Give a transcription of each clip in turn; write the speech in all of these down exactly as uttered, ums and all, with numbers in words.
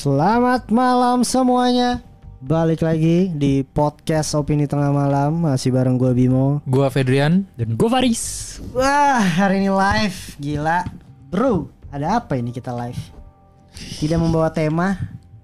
Selamat malam semuanya. Balik lagi di podcast Opini Tengah Malam. Masih bareng gue Bimo, gue Fedrian, dan gue Faris. Wah, hari ini live. Gila bro, ada apa ini kita live? Tidak membawa tema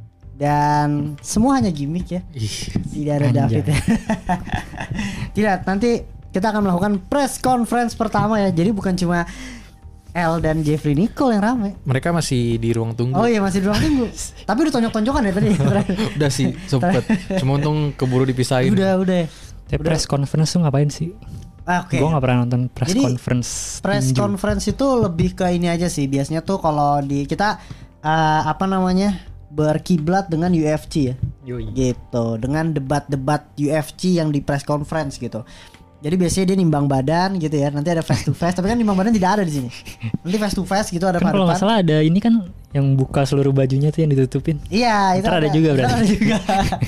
dan semua hanya gimmick ya. Tidak ada David ya. Tidak, nanti kita akan melakukan press conference pertama ya. Jadi bukan cuma L dan Jeffrey Nicole yang rame. Mereka masih di ruang tunggu. Oh iya, masih di ruang tunggu. Tapi udah tonjok-tonjokan ya tadi. Udah sih sempet. Cuma untung keburu dipisahin. Udah udah. Tapi press conference tuh ngapain sih? Ah, Oke. Okay. Gue gak pernah nonton press Jadi, conference. Press tinju. conference itu lebih ke ini aja sih. Biasanya tuh kalau di kita uh, apa namanya berkiblat dengan U F C ya. Yoi. Gitu. Dengan debat-debat U F C yang di press conference gitu. Jadi biasanya dia nimbang badan gitu ya. Nanti ada face to face. Tapi kan nimbang badan tidak ada di sini. Nanti face to face gitu ada kan kalau nggak salah ada ini kan yang buka seluruh bajunya tuh yang ditutupin. Iya, itu ada, ada juga berarti. Ada juga.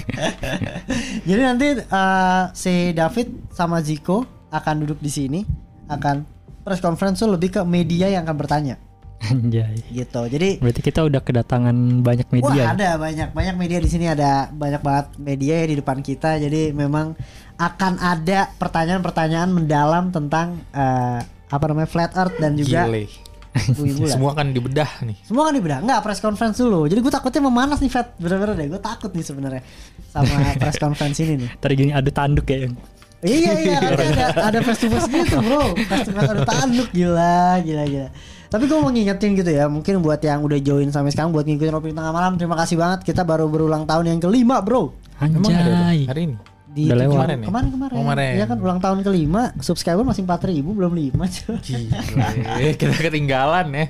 Jadi nanti uh, si David sama Ziko akan duduk di sini, akan press conference tuh lebih ke media yang akan bertanya. Anjay. Gitu. Jadi berarti kita udah kedatangan banyak media. wah, ya? ada banyak banyak media di sini, ada banyak banget media ya di depan kita. Jadi memang akan ada pertanyaan-pertanyaan mendalam tentang uh, apa namanya flat earth dan juga Gile. bumi bulat. Semua kan dibedah nih. Semua kan dibedah. Enggak, press conference dulu. Jadi gue takutnya memanas nih, Fat. Bener-bener deh, gue takut nih sebenarnya sama press conference ini nih. Tadi gini ada tanduk ya yang. Iya iya, nanti ada ada face to face gitu bro, face to face ada tanduk, gila gila gila. Tapi gue mau ngingetin gitu ya, mungkin buat yang udah join sampai sekarang, buat ngikutin Opini Tengah Malam, terima kasih banget. Kita baru berulang tahun yang kelima bro. Emang ada tuh Anjay. hari ini? Di Udah lewat. kemarin kemarin kemarin, Oh, kemarin. ya kan ulang tahun kelima, subscriber masih empat ribu, belum lima cuy. Gile, kita ketinggalan ya.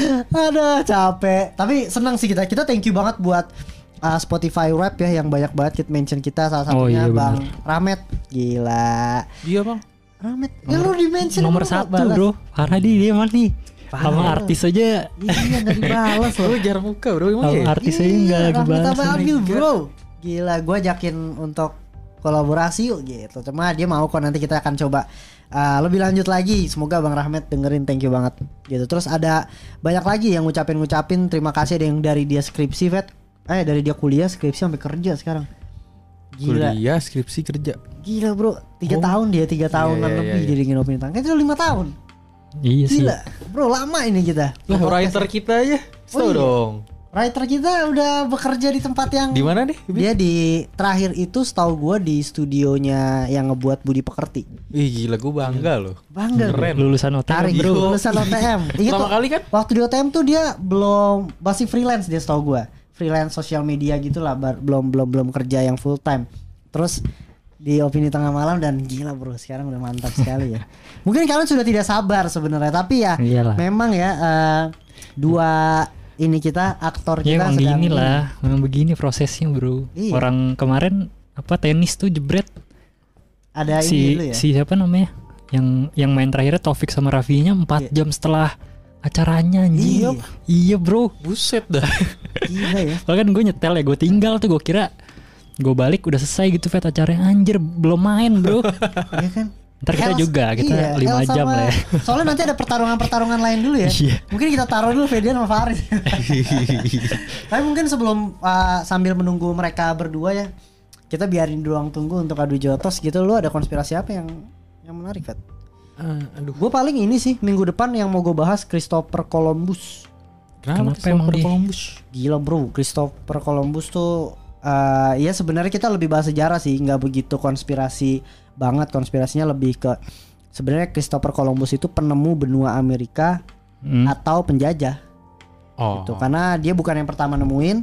Aduh capek. Tapi senang sih kita. Kita thank you banget buat uh, Spotify Rap ya, yang banyak banget kita mention kita, salah Oh, satunya iya, Bang Ramet. Gila. Iya bang. Ramet. Ya lu di mention Nomor satu bro. Parah di dia mah nih. Sama artis aja. Iya gak dibalas loh. Lu jarang muka bro emang Sama ya? artis aja Iya, nggak Rahmat dibalas. sama Abil bro. Gila, gue ajakin untuk kolaborasi yuk gitu. Cuma dia mau kok, nanti kita akan coba uh, lebih lanjut lagi. Semoga Bang Rahmat dengerin, thank you banget gitu. Terus ada banyak lagi yang ngucapin-ngucapin terima kasih. Ada yang dari dia skripsi Vet. Eh dari dia kuliah skripsi sampai kerja sekarang. Gila. Kuliah, skripsi, kerja. Gila bro, tiga Oh. tahun dia, tiga tahunan iya, lebih iya. jadi ngin Opini Tengah. Kan itu lima tahun. Iya sih. Gila, bro lama ini kita. Lah writer kita aja. Oh, Tahu iya. dong. Writer kita udah bekerja di tempat yang Di mana nih? dia di terakhir itu setahu gue di studionya yang ngebuat Budi Pekerti. Ih gila, gue bangga loh. Bangga Keren. Lulusan O T M tarik bro. bro, lulusan O T M. Ingat Pertama tuh, kali kan? waktu di O T M tuh dia belum, masih freelance dia setahu gue, freelance sosial media gitulah, bar- belum belum belum kerja yang full time. Terus di Opini Tengah Malam, dan gila bro, sekarang udah mantap sekali ya. Mungkin kalian sudah tidak sabar sebenarnya, tapi ya Iyalah. memang ya uh, dua ini kita aktor Ya kita emang sedang gini lah, memang begini prosesnya bro. Iya. Orang kemarin apa tenis tuh jebret ada si ini dulu ya. si siapa namanya yang yang main terakhirnya Taufik sama Rafinya empat Iya. jam setelah acaranya anjing. Iya. Iya bro. Buset dah. Gila ya. Bahkan gue nyetel ya, gue tinggal tuh, gue kira gue balik udah selesai gitu Fet acaranya, anjir belum main bro. Iya kan? Ntar kita Els- juga kita iya, lima Els jam sama- lah ya. Soalnya nanti ada pertarungan-pertarungan lain dulu ya. Iya. Mungkin kita taruh dulu Fedian sama Faris. Tapi mungkin sebelum uh, sambil menunggu mereka berdua ya, kita biarin doang tunggu untuk adu jotos gitu. Lu ada konspirasi apa yang yang menarik, Fet? Ah, aduh. Gue paling ini sih minggu depan yang mau gue bahas Christopher Columbus. Kenapa Christopher emang dia? Columbus? Gila bro, Christopher Columbus tuh uh, ya sebenarnya kita lebih bahas sejarah sih, nggak begitu konspirasi banget. Konspirasinya lebih ke sebenarnya Christopher Columbus itu penemu benua Amerika Hmm. atau penjajah. Oh. Gitu. Karena dia bukan yang pertama nemuin,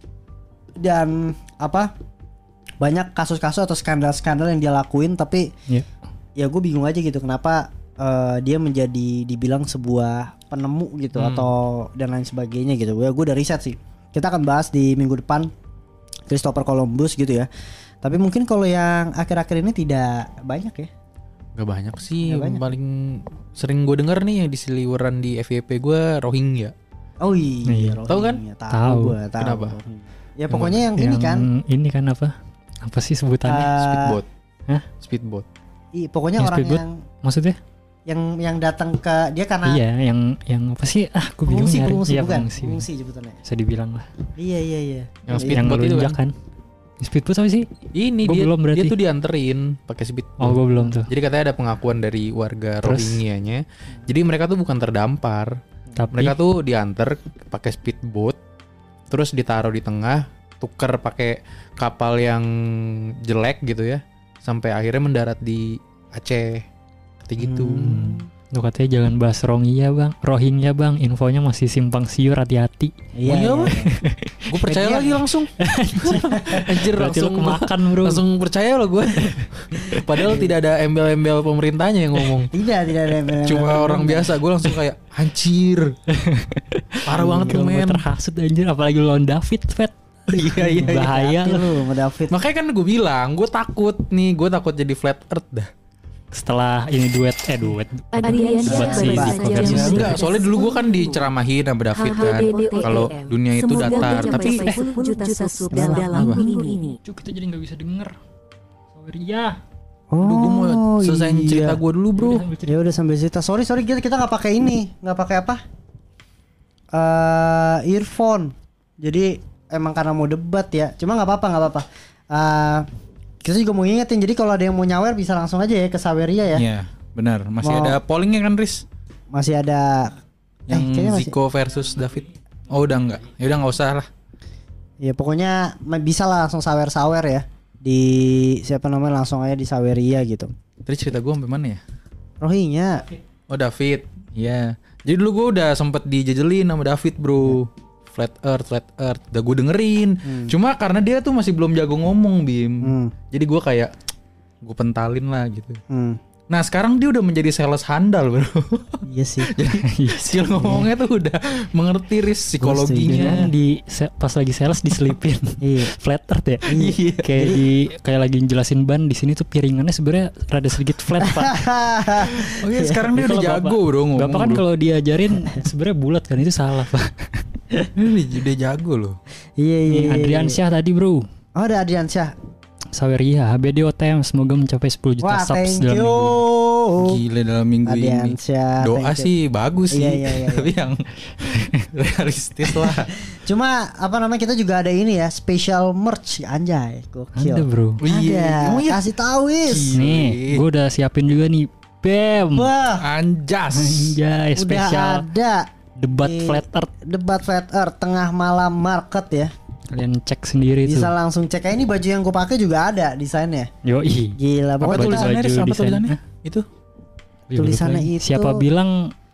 dan apa banyak kasus-kasus atau skandal-skandal yang dia lakuin, tapi Iya. ya gue bingung aja gitu kenapa uh, dia menjadi dibilang sebuah penemu gitu, Hmm. atau dan lain sebagainya gitu. Gue gue udah riset sih. Kita akan bahas di minggu depan Christopher Columbus gitu ya. Tapi mungkin kalau yang akhir-akhir ini tidak banyak ya. Gak banyak sih. Gak banyak. Paling sering gue denger nih yang di seliweran di F Y P gue Rohingya. Oh iya, Iya. Tahu kan? Rohingya. Tahu. Tahu gue, tahu. Kenapa? Ya pokoknya yang, ini kan, Ini kan apa? Apa sih sebutannya? uh, Speedboat. Hah? Speedboat. i, pokoknya Yang orang speedboat? yang Maksudnya? yang yang datang ke dia karena Iya, yang yang apa sih? Ah, gue bingung pengungsi, nyari. pengungsi Iya, bukan, pengungsi. pengungsi sebutannya. Bisa dibilang lah. Iya iya iya. Yang Iya, speedboat Yang itu melunjak kan. kan. Speedboat apa sih? Ini Gua dia belum berarti. dia tuh dianterin pakai speedboat. Oh, gue belum tuh. Jadi katanya ada pengakuan dari warga Terus? Rohingya-nya. Jadi mereka tuh bukan terdampar. Tapi Mereka tuh diantar pakai speedboat, terus ditaruh di tengah, tuker pakai kapal yang jelek gitu ya, sampai akhirnya mendarat di Aceh. Kayak gitu. Hmm. Lu katanya jangan bahas Rohingya bang, Rohingya bang, infonya masih simpang siur, hati-hati. Iya. Oh iya, iya, Bang? iya. Gue percaya Dia- lagi langsung. Anjir Berarti langsung lu kemakan bro. langsung percaya loh gue. Padahal tidak ada embel-embel pemerintahnya yang ngomong. Tidak tidak ada embel-embel. Cuma orang biasa. Gue langsung kayak anjir. Parah banget tuh Gila, gua men. terhasut anjir, apalagi lu lawan David, Fet. Iya iya. Bahaya Hati lah. lu sama David. Makanya kan gue bilang, gue takut nih, gue takut jadi flat earth dah. Setelah ini duet, eh duet. Adrian Buat si Syah Diko baru versus saja David. Enggak, soalnya dulu gue kan diceramahin sama David kan, kalau dunia itu datar. Tapi eh, juta sub dalam Apa? minggu ini. Cuk, kita jadi nggak bisa denger. Saweria. aduh, gue mau selesaiin iya. cerita gue dulu bro. Ya udah sambil cerita. Sorry sorry kita kita nggak pakai ini, nggak pakai apa? Eh earphone. Jadi emang karena mau debat ya. Cuma nggak apa-apa nggak apa-apa. Eh kita juga mau ingetin. Jadi kalau ada yang mau nyawer bisa langsung aja ya ke Saweria ya. Iya, benar. Masih Mau- ada pollingnya kan, Riz? Masih ada Yang eh, kayaknya masih- Zico versus David. Oh udah enggak? Ya udah nggak usah lah. Ya pokoknya ma- bisa lah langsung sawer-sawer ya di siapa namanya langsung aja di Saweria gitu. Tadi cerita gue sampai mana ya? Rohingya. Oh David. Iya. Jadi dulu gue udah sempet dijajelin sama David bro. Flat Earth, Flat Earth. Udah gue dengerin. Cuma karena dia tuh masih belum jago ngomong Bim. Hmm. Jadi gue kayak gue pentalin lah gitu. Hmm. Nah sekarang dia udah menjadi sales handal bro. Iya sih. Jadi skill ngomongnya tuh udah mengerti Riz Kan psikologinya. di se- pas lagi sales diselipin. Iya. Flat earth ya. Iya. Kayak di kayak lagi jelasin ban di sini tuh piringannya sebenarnya rada sedikit flat, Pak. Oh iya sekarang dia Kalau udah jago bapak- bro ngomong. Bapak kan bro. kalau diajarin sebenarnya bulat kan, itu salah, Pak. Ini udah, udah jago loh. Iya iya. iya. Adrian Syah tadi, Bro. Oh ada Adrian Syah. Saweria, H B D O T M semoga mencapai sepuluh juta Wah subs thank dalam you. minggu. Gila dalam minggu Adrian ini. Syah. Doa thank you. sih bagus sih. Iya, iya, iya, Tapi yang realistis lah. Cuma apa namanya kita juga ada ini ya special merch anjay. Gokil. Ada, Bro. Oh iya. Ada. Oh iya. Kasih tahu Wis. Nih, gue udah siapin juga nih. Bam. Wah. Anjas. Anjay, Udah spesial ada debat di flat earth. Debat flat earth tengah malam market ya. Kalian cek sendiri tuh. Bisa langsung cek. Kayak ini baju yang gue pakai juga ada desainnya. Yoi. Gila Apa pokoknya kita- tulisannya? Riz? Apa desain. tulisannya? Hah? Itu? Tulisannya Lupa lagi. itu- Siapa bilang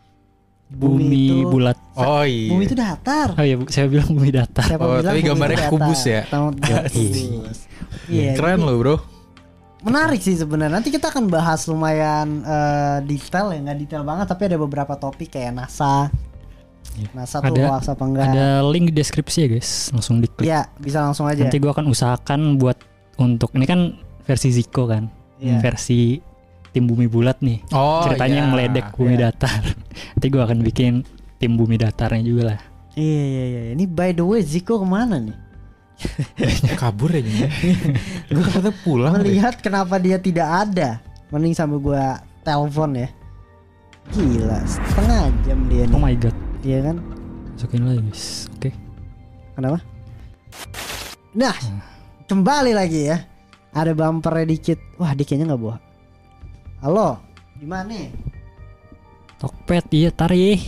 Bumi bumi, itu- bulat? Oh iya. Bumi itu datar. Oh iya, bu- saya bilang bumi datar. Siapa Oh, bilang tapi bumi itu gambarnya datar? kubus ya? Tahu- kubus. Iya. Keren jadi loh bro. Menarik sih sebenarnya. Nanti kita akan bahas lumayan eh, detail ya, nggak detail banget tapi ada beberapa topik kayak NASA. NASA tuh Ada- hoax apa enggak? Ada link di deskripsi ya guys, langsung diklik. Iya, bisa langsung aja. Nanti gua akan usahakan buat untuk ini kan versi Zico kan, Iya. versi tim bumi bulat nih. Oh Ceritanya iya. yang meledek bumi Iya. datar. Nanti gua akan bikin tim bumi datarnya juga lah. Iya iya iya. Ini by the way Zico kemana nih? Kabur aja. Gue kata pulang. deh. Melihat kenapa dia tidak ada. Mending sambil gua telepon ya. Gila, setengah jam dia nih. Oh my god, Iya kan? masukin lagi guys. Oke. Kenapa? Nah, kembali lagi ya. Ada bumpernya dikit. Wah, dia kayaknya nggak bawa. Halo, di mana? Tokped iya tarik.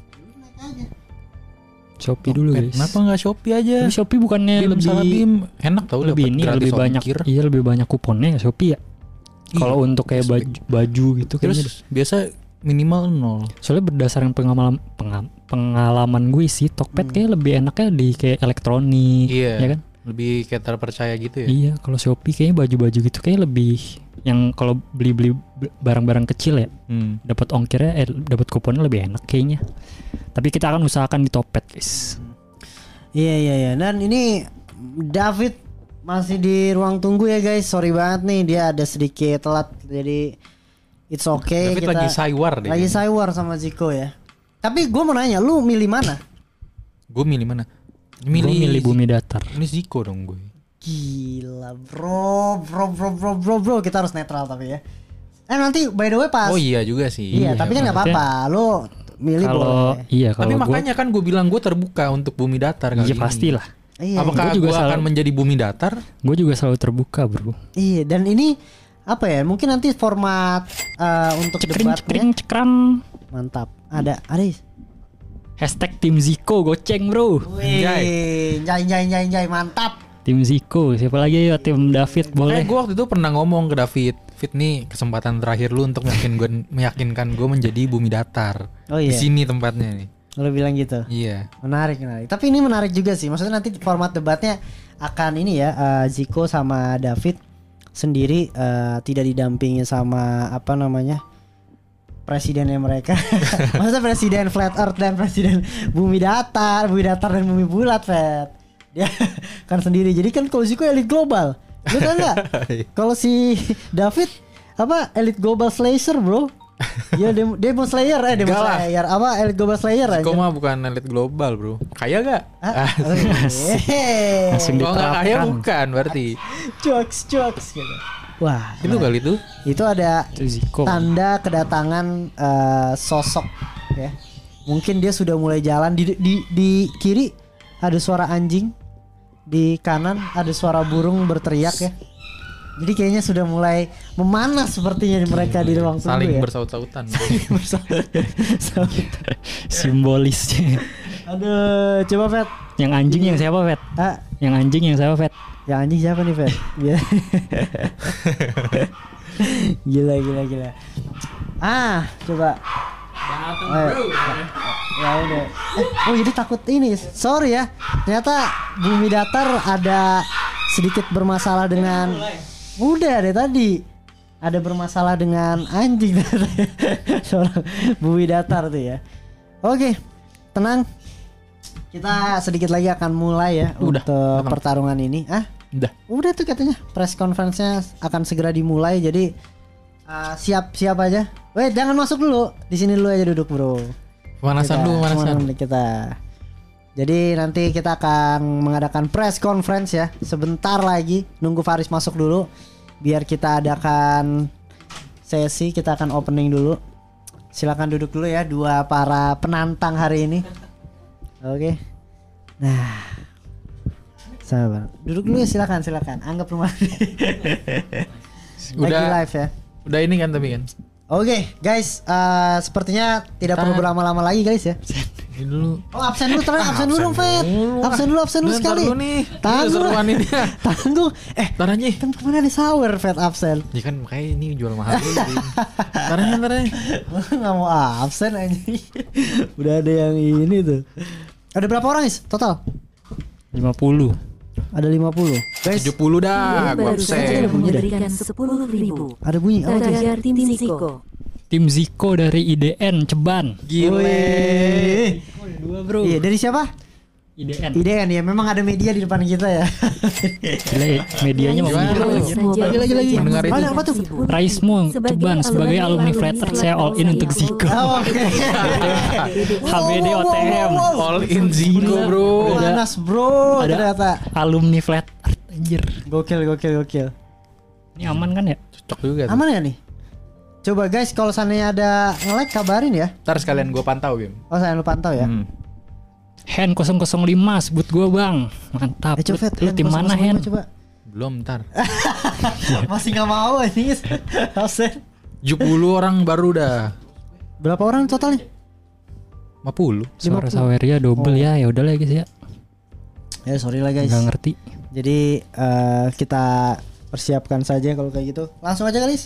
Shopee dulu Pet, guys. Kenapa nggak Shopee aja? Tapi Shopee bukannya Bim, lebih salah Bim. Enak tau lebih dapet ini gratis lebih banyak. ongkir. Iya lebih banyak kuponnya ya Shopee ya. Iya, Kalau untuk kayak cashback. baju, baju gitu kayaknya. Terus biasa minimal nol. Soalnya berdasarkan pengalaman pengam- pengalaman gue sih Tokped Hmm. kayak lebih enaknya di kayak elektronik, Iya. ya kan? Lebih kayak terpercaya gitu ya. Iya, kalau Shopee kayaknya baju-baju gitu kayak lebih yang kalau beli-beli b- barang-barang kecil ya, Hmm. dapat ongkirnya eh dapat kuponnya lebih enak kayaknya. Tapi kita akan usahakan di Tokped, guys. Iya iya iya. Dan ini David masih di ruang tunggu ya guys. Sorry banget nih dia ada sedikit telat. Jadi it's okay. David kita lagi saywar deh. lagi saywar sama Zico ya. Tapi gue mau nanya, lu milih mana? Gue milih mana? Milih, milih bumi datar. Ini Zico dong gue. Gila bro, bro, bro, bro, bro, bro. Kita harus netral tapi ya. Eh nanti by the way pas. Oh iya juga sih. Iya, tapi kan nggak apa-apa. Lo milih Kalau boleh. iya Tapi kalau gue makanya kan gue bilang gue terbuka untuk bumi datar kali iya ini. pastilah. Iya. Apakah Gua juga gue akan selalu- menjadi bumi datar? Gue juga selalu terbuka bro. Iya, dan ini apa ya? Mungkin nanti format eh, untuk Cekring debatnya cekring cekran. mantap. Ada, ada. Hashtag tim Ziko goceng bro. Wih, jai jai jai jai mantap. Tim Ziko. Siapa lagi ya tim David boleh. Kayak gue waktu itu pernah ngomong ke David, Fit nih kesempatan terakhir lu untuk meyakin gue, meyakinkan gue menjadi bumi datar. Oh iya. Di sini tempatnya nih. Lo bilang gitu. Iya. Menarik, menarik. Tapi ini menarik juga sih. Maksudnya nanti format debatnya akan ini ya, eh, Ziko sama David sendiri, eh, tidak didampingi sama apa namanya presidennya mereka. Maksudnya presiden flat earth dan presiden bumi datar, bumi datar dan bumi bulat, Fet. Dia kan sendiri. Jadi kan kalau Ziko elit global. Lu tau nggak? Kalau si David apa elit global slasher, bro? Ya Demon, Demon Slayer eh Demon Enggak lah. Slayer apa elit global slayer aja. Kok mah bukan elit global bro. Kaya gak? Ah, oh, iya. Langsung Kalau nggak kaya diterapkan. bukan berarti. Jokes, jokes gitu. Wah, Itu nah, kali itu. itu ada Itu Ziko. tanda kedatangan eh, sosok ya. Mungkin dia sudah mulai jalan di, di di kiri ada suara anjing, di kanan ada suara burung berteriak ya. Jadi kayaknya sudah mulai memanas sepertinya mereka di ruang tunggu Saling ya. bersaut-sautan. Simbolisnya. Aduh, coba Fet. Yang anjing yang siapa Fet? Ah, Yang anjing yang siapa Fet? yang anjing siapa nih, Fet? Gila. gila, gila, gila. Ah, coba. Ayo. Ya udah. Eh, oh jadi takut ini. Sorry ya. Ternyata bumi datar ada sedikit bermasalah dengan. Udah deh tadi. Ada bermasalah dengan anjing. Seorang bumi datar tuh ya. Oke, tenang. Kita sedikit lagi akan mulai ya Udah, untuk tenang. pertarungan ini. Ah, Udah. udah tuh katanya press conference-nya akan segera dimulai. Jadi uh, siap-siap aja. Weh, jangan masuk dulu. Di sini dulu aja duduk, bro. Pemanasan Kita- dulu, pemanasan. pemanasan kita. Jadi nanti kita akan mengadakan press conference ya. Sebentar lagi nunggu Faris masuk dulu biar kita adakan sesi, kita akan opening dulu. Silakan duduk dulu ya dua para penantang hari ini. Oke. Nah. Sabar. Duduk dulu ya, silakan, silakan. Anggap rumah. Lagi Udah. live ya. Udah ini kan tapi kan. Oke, guys, eh, sepertinya tidak perlu Tahan. berlama-lama lagi, guys ya. Ini dulu. Oh, absen dulu, terus absen dulu dong, Fet. Absen dulu, absen dulu Bentar sekali. dulu nih. Tanggung. Seruan ini. Tanggung. Eh, Ntar aja. kan kemana ada sour, Fet, absen. Ya kan makanya ini jual mahal dulu. Ntar aja, ntar aja. Nggak mau absen aja. Udah ada yang ini tuh. Ada berapa orang, Is? Total? lima puluh. Ada lima puluh. Guys, tujuh puluh dah, gua baru saja absen. bunyi dah. memberikan sepuluh ribu. ada bunyi. Oh, guys. Tagar tim Ziko. Tim Ziko dari I D N Ceban. Gile. Wih. Dua bro. Iya, dari siapa? I D N. Ide kan ya, memang ada media di depan kita ya. Gila, medianya mau Gimana menjual. lu? Lagi, lagi, lagi. Mendengar itu. Ada apa tuh? Raismo Ceban sebagai alumni Flat Earth, saya all in untuk Ziko. Oh, oke. H B D O T M. All in Ziko bro. Ada- Panas, bro. ada- Ternyata. Alumni Flat Earth anjir. Gokil, gokil, gokil. Ini aman kan ya? Cocok juga tuh. Aman ya nih? Coba guys, kalau seandainya ada nge-lag kabarin ya. Ntar sekalian gua pantau game. Oh, saya lu pantau ya. Hmm. Hen nol nol lima sebut gua bang. Mantap. Eh, coba Lu- Fet, Lu Hen, tim mana kosong kosong Hen? lima, coba. Belum ntar. Masih nggak mau anjing. Absen. tujuh puluh orang baru dah. Berapa orang totalnya? lima puluh. Suara lima puluh. Saweria double Oh. ya. Ya udah lah guys ya. Ya sorry lah guys. Gak ngerti. Jadi eh, kita persiapkan saja kalau kayak gitu. Langsung aja guys.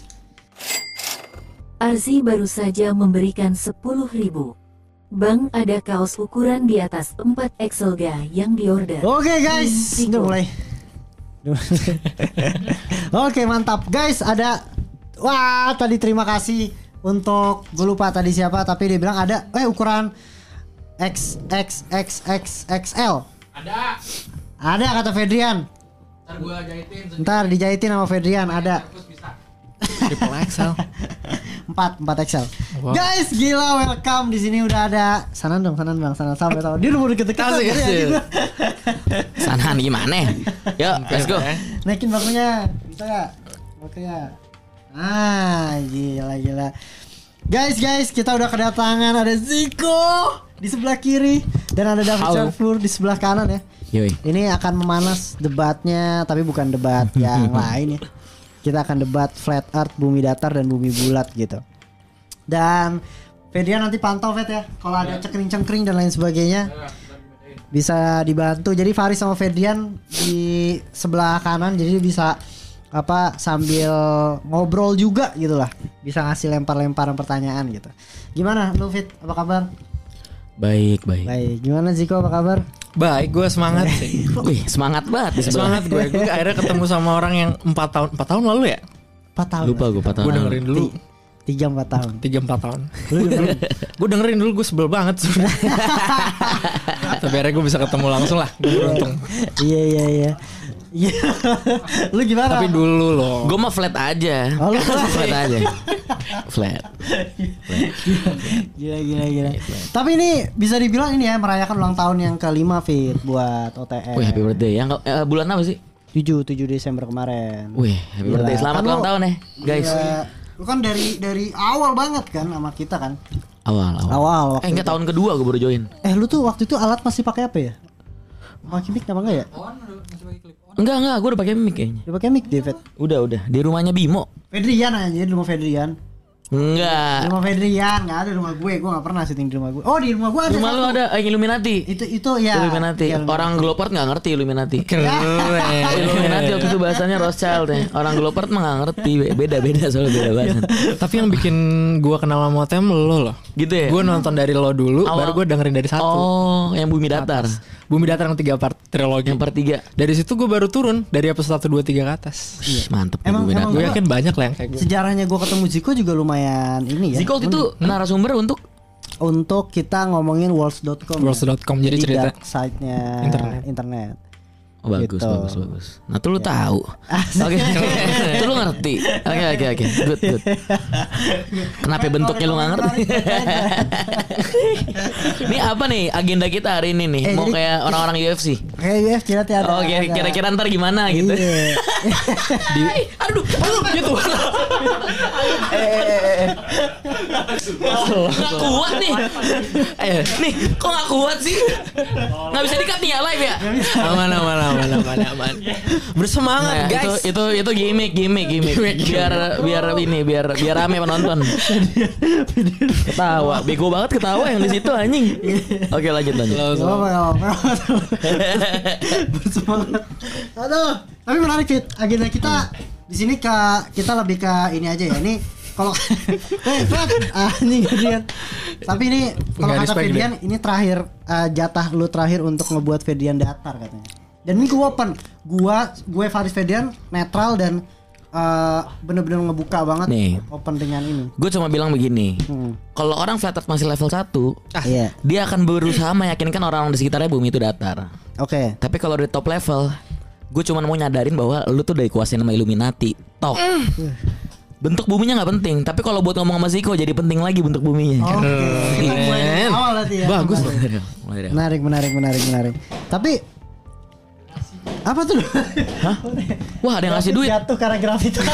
Arzi baru saja memberikan sepuluh ribu. Bang, ada kaos ukuran di atas empat X L ga yang diorder. Oke guys, Ziko. udah mulai. Oke mantap guys, ada wah tadi terima kasih untuk gue lupa tadi siapa tapi dia bilang ada eh ukuran X X X X X L. Ada. Ada kata Fedrian. Ntar gua jahitin. Ntar dijahitin sama Fedrian ada. Triple X L. empat empat X L. Wow. Guys, gila welcome di sini udah ada. Sanan dong, sanan Bang, sanan sampai tahu. Dia udah mau deket-deket. Kasih, kasih. Sanahan gimana? Yuk, let's go. Naikin bakunya. Bisa enggak? Bakunya. Ah, gila gila. Guys, guys, kita udah kedatangan ada Ziko di sebelah kiri dan ada David Charfur di sebelah kanan ya. Yoi. Ini akan memanas debatnya, tapi bukan debat yang lain ya. Kita akan debat flat earth, bumi datar dan bumi bulat gitu. Dan Fedian nanti pantau Fed ya. Kalau ada cekring-cengkring dan lain sebagainya bisa dibantu. Jadi Faris sama Fedian di sebelah kanan, jadi bisa apa sambil ngobrol juga gitu lah, bisa ngasih lempar-lemparan pertanyaan gitu. Gimana lu Fit, apa kabar? Baik, baik. Baik. Gimana Ziko, apa kabar? Baik, gue semangat sih. Wih, semangat banget di sebelah. Semangat gue. Gue akhirnya ketemu sama orang yang empat tahun empat tahun lalu ya. empat tahun. Lupa gue empat tahun. Gue dengerin dulu. tiga empat tahun. tiga empat tahun. Gue dengerin dulu, gue sebel banget sebenernya. Tapi akhirnya gue bisa ketemu langsung lah. Gue beruntung. Iya iya iya. Iya. Lu gimana? Tapi dulu loh. Gue mah flat aja. Oh, lu flat. Flat aja. Flat. Gila gila gila. Tapi ini bisa dibilang ini ya merayakan ulang tahun yang kelima Fit buat O T M. Wih, happy birthday. Yang eh, bulan apa sih? tujuh Desember kemarin. Wih, happy Gila. birthday. Selamat Kan ulang lu- tahun ya, guys. Iya. Lu kan dari dari awal banget kan sama kita kan. Awal, awal. Awal waktu Eh, enggak itu. tahun kedua gue baru join. Eh lu tuh waktu itu alat masih pakai apa ya? Pakai mic apa enggak ya? Enggak, enggak, gue udah pakai mic kayaknya. Dia pakai mic David. Udah, udah. Di rumahnya Bimo. Fedrian aja di rumah Fedrian. Di Enggak. rumah Fedrian nggak ada di rumah gue. Gue nggak pernah syuting di rumah gue. Oh di rumah gue ada. Rumah lu satu. ada eh, Illuminati. Itu itu ya. Illuminati. Iya, Orang Glopert nggak ngerti Illuminati. Keren. Illuminati waktu itu bahasanya Rothschild ya. Orang Glopert mah nggak ngerti. Beda-beda soalnya beda bahasan. Tapi yang bikin gue kenal sama O T M lo loh. Gitu ya. Gue nonton dari lo dulu, Awal. baru gue dengerin dari satu. Oh, yang Bumi Datar. Bumi Datar yang tiga part trilogi. Yang part tiga. Dari situ gue baru turun dari episode satu, dua, tiga ke atas. Wih, mantep nih Emang- Bumi emang Datar. Gue yakin banyak lah yang kayak gue. Sejarahnya gue ketemu Ziko juga lumayan ini ya. Ziko waktu itu narasumber untuk Untuk kita ngomongin worlds dot com. worlds dot com, jadi cerita dark side-nya internet. internet. Oh, bagus, Gitu. bagus, bagus. Nah, tuh lu tahu. Oke. Tuh lu ngerti. Oke, oke, oke. Good, good. Kenapa bentuknya lu nggak ngerti? Ini apa nih agenda kita hari ini nih? Eh, Mau jadi- kayak orang-orang U F C? Kayak U F C nanti ada. Oh, kira- ada- kira-kira ntar gimana gitu? Iya. Di, aduh, aduh, gitu. Nggak kuat nih. Eh, nih, kok nggak kuat sih? Nggak bisa di-cut nih ya live ya? Aman, aman, aman, aman, aman. Bersemangat Nah, itu guys. itu itu gimmick, gimmick, gimmick. Biar biar ini, biar biar rame penonton. Ketawa, bego banget ketawa yang di situ anjing. Oke, lanjut lanjut. Gak apa-apa, gak apa-apa. Bersemangat. Aduh, tapi menarik Fit. Agenda kita di sini ke kita lebih ke ini aja ya. Ini kalau eh Fit, ah, ini Fedian. Tapi ini kalau Nggak kata respect Fedian ini terakhir eh, jatah lu terakhir untuk ngebuat Fedian datar katanya. Dan ini gue open. Gua gue Faris Fedian netral dan eh, bener-bener ngebuka banget Nih. open dengan ini. Gue cuma bilang begini. Hmm. Kalau orang flat earth masih level satu, Iya. dia akan berusaha meyakinkan orang-orang di sekitarnya bumi itu datar. Oke. Tapi kalau di top level, gue cuma mau nyadarin bahwa lu tuh udah dikuasain sama Illuminati. Tok. Bentuk buminya nggak penting, tapi kalau buat ngomong sama Ziko jadi penting lagi bentuk buminya. Oke. Kita mulai dari Keren. awal berarti ya. Bagus loh. Mulai dari awal, mulai dari awal. Menarik, menarik, menarik, menarik. Tapi apa tuh? Hah? Wah, ada yang ngasih duit. Jatuh karena gravitasi.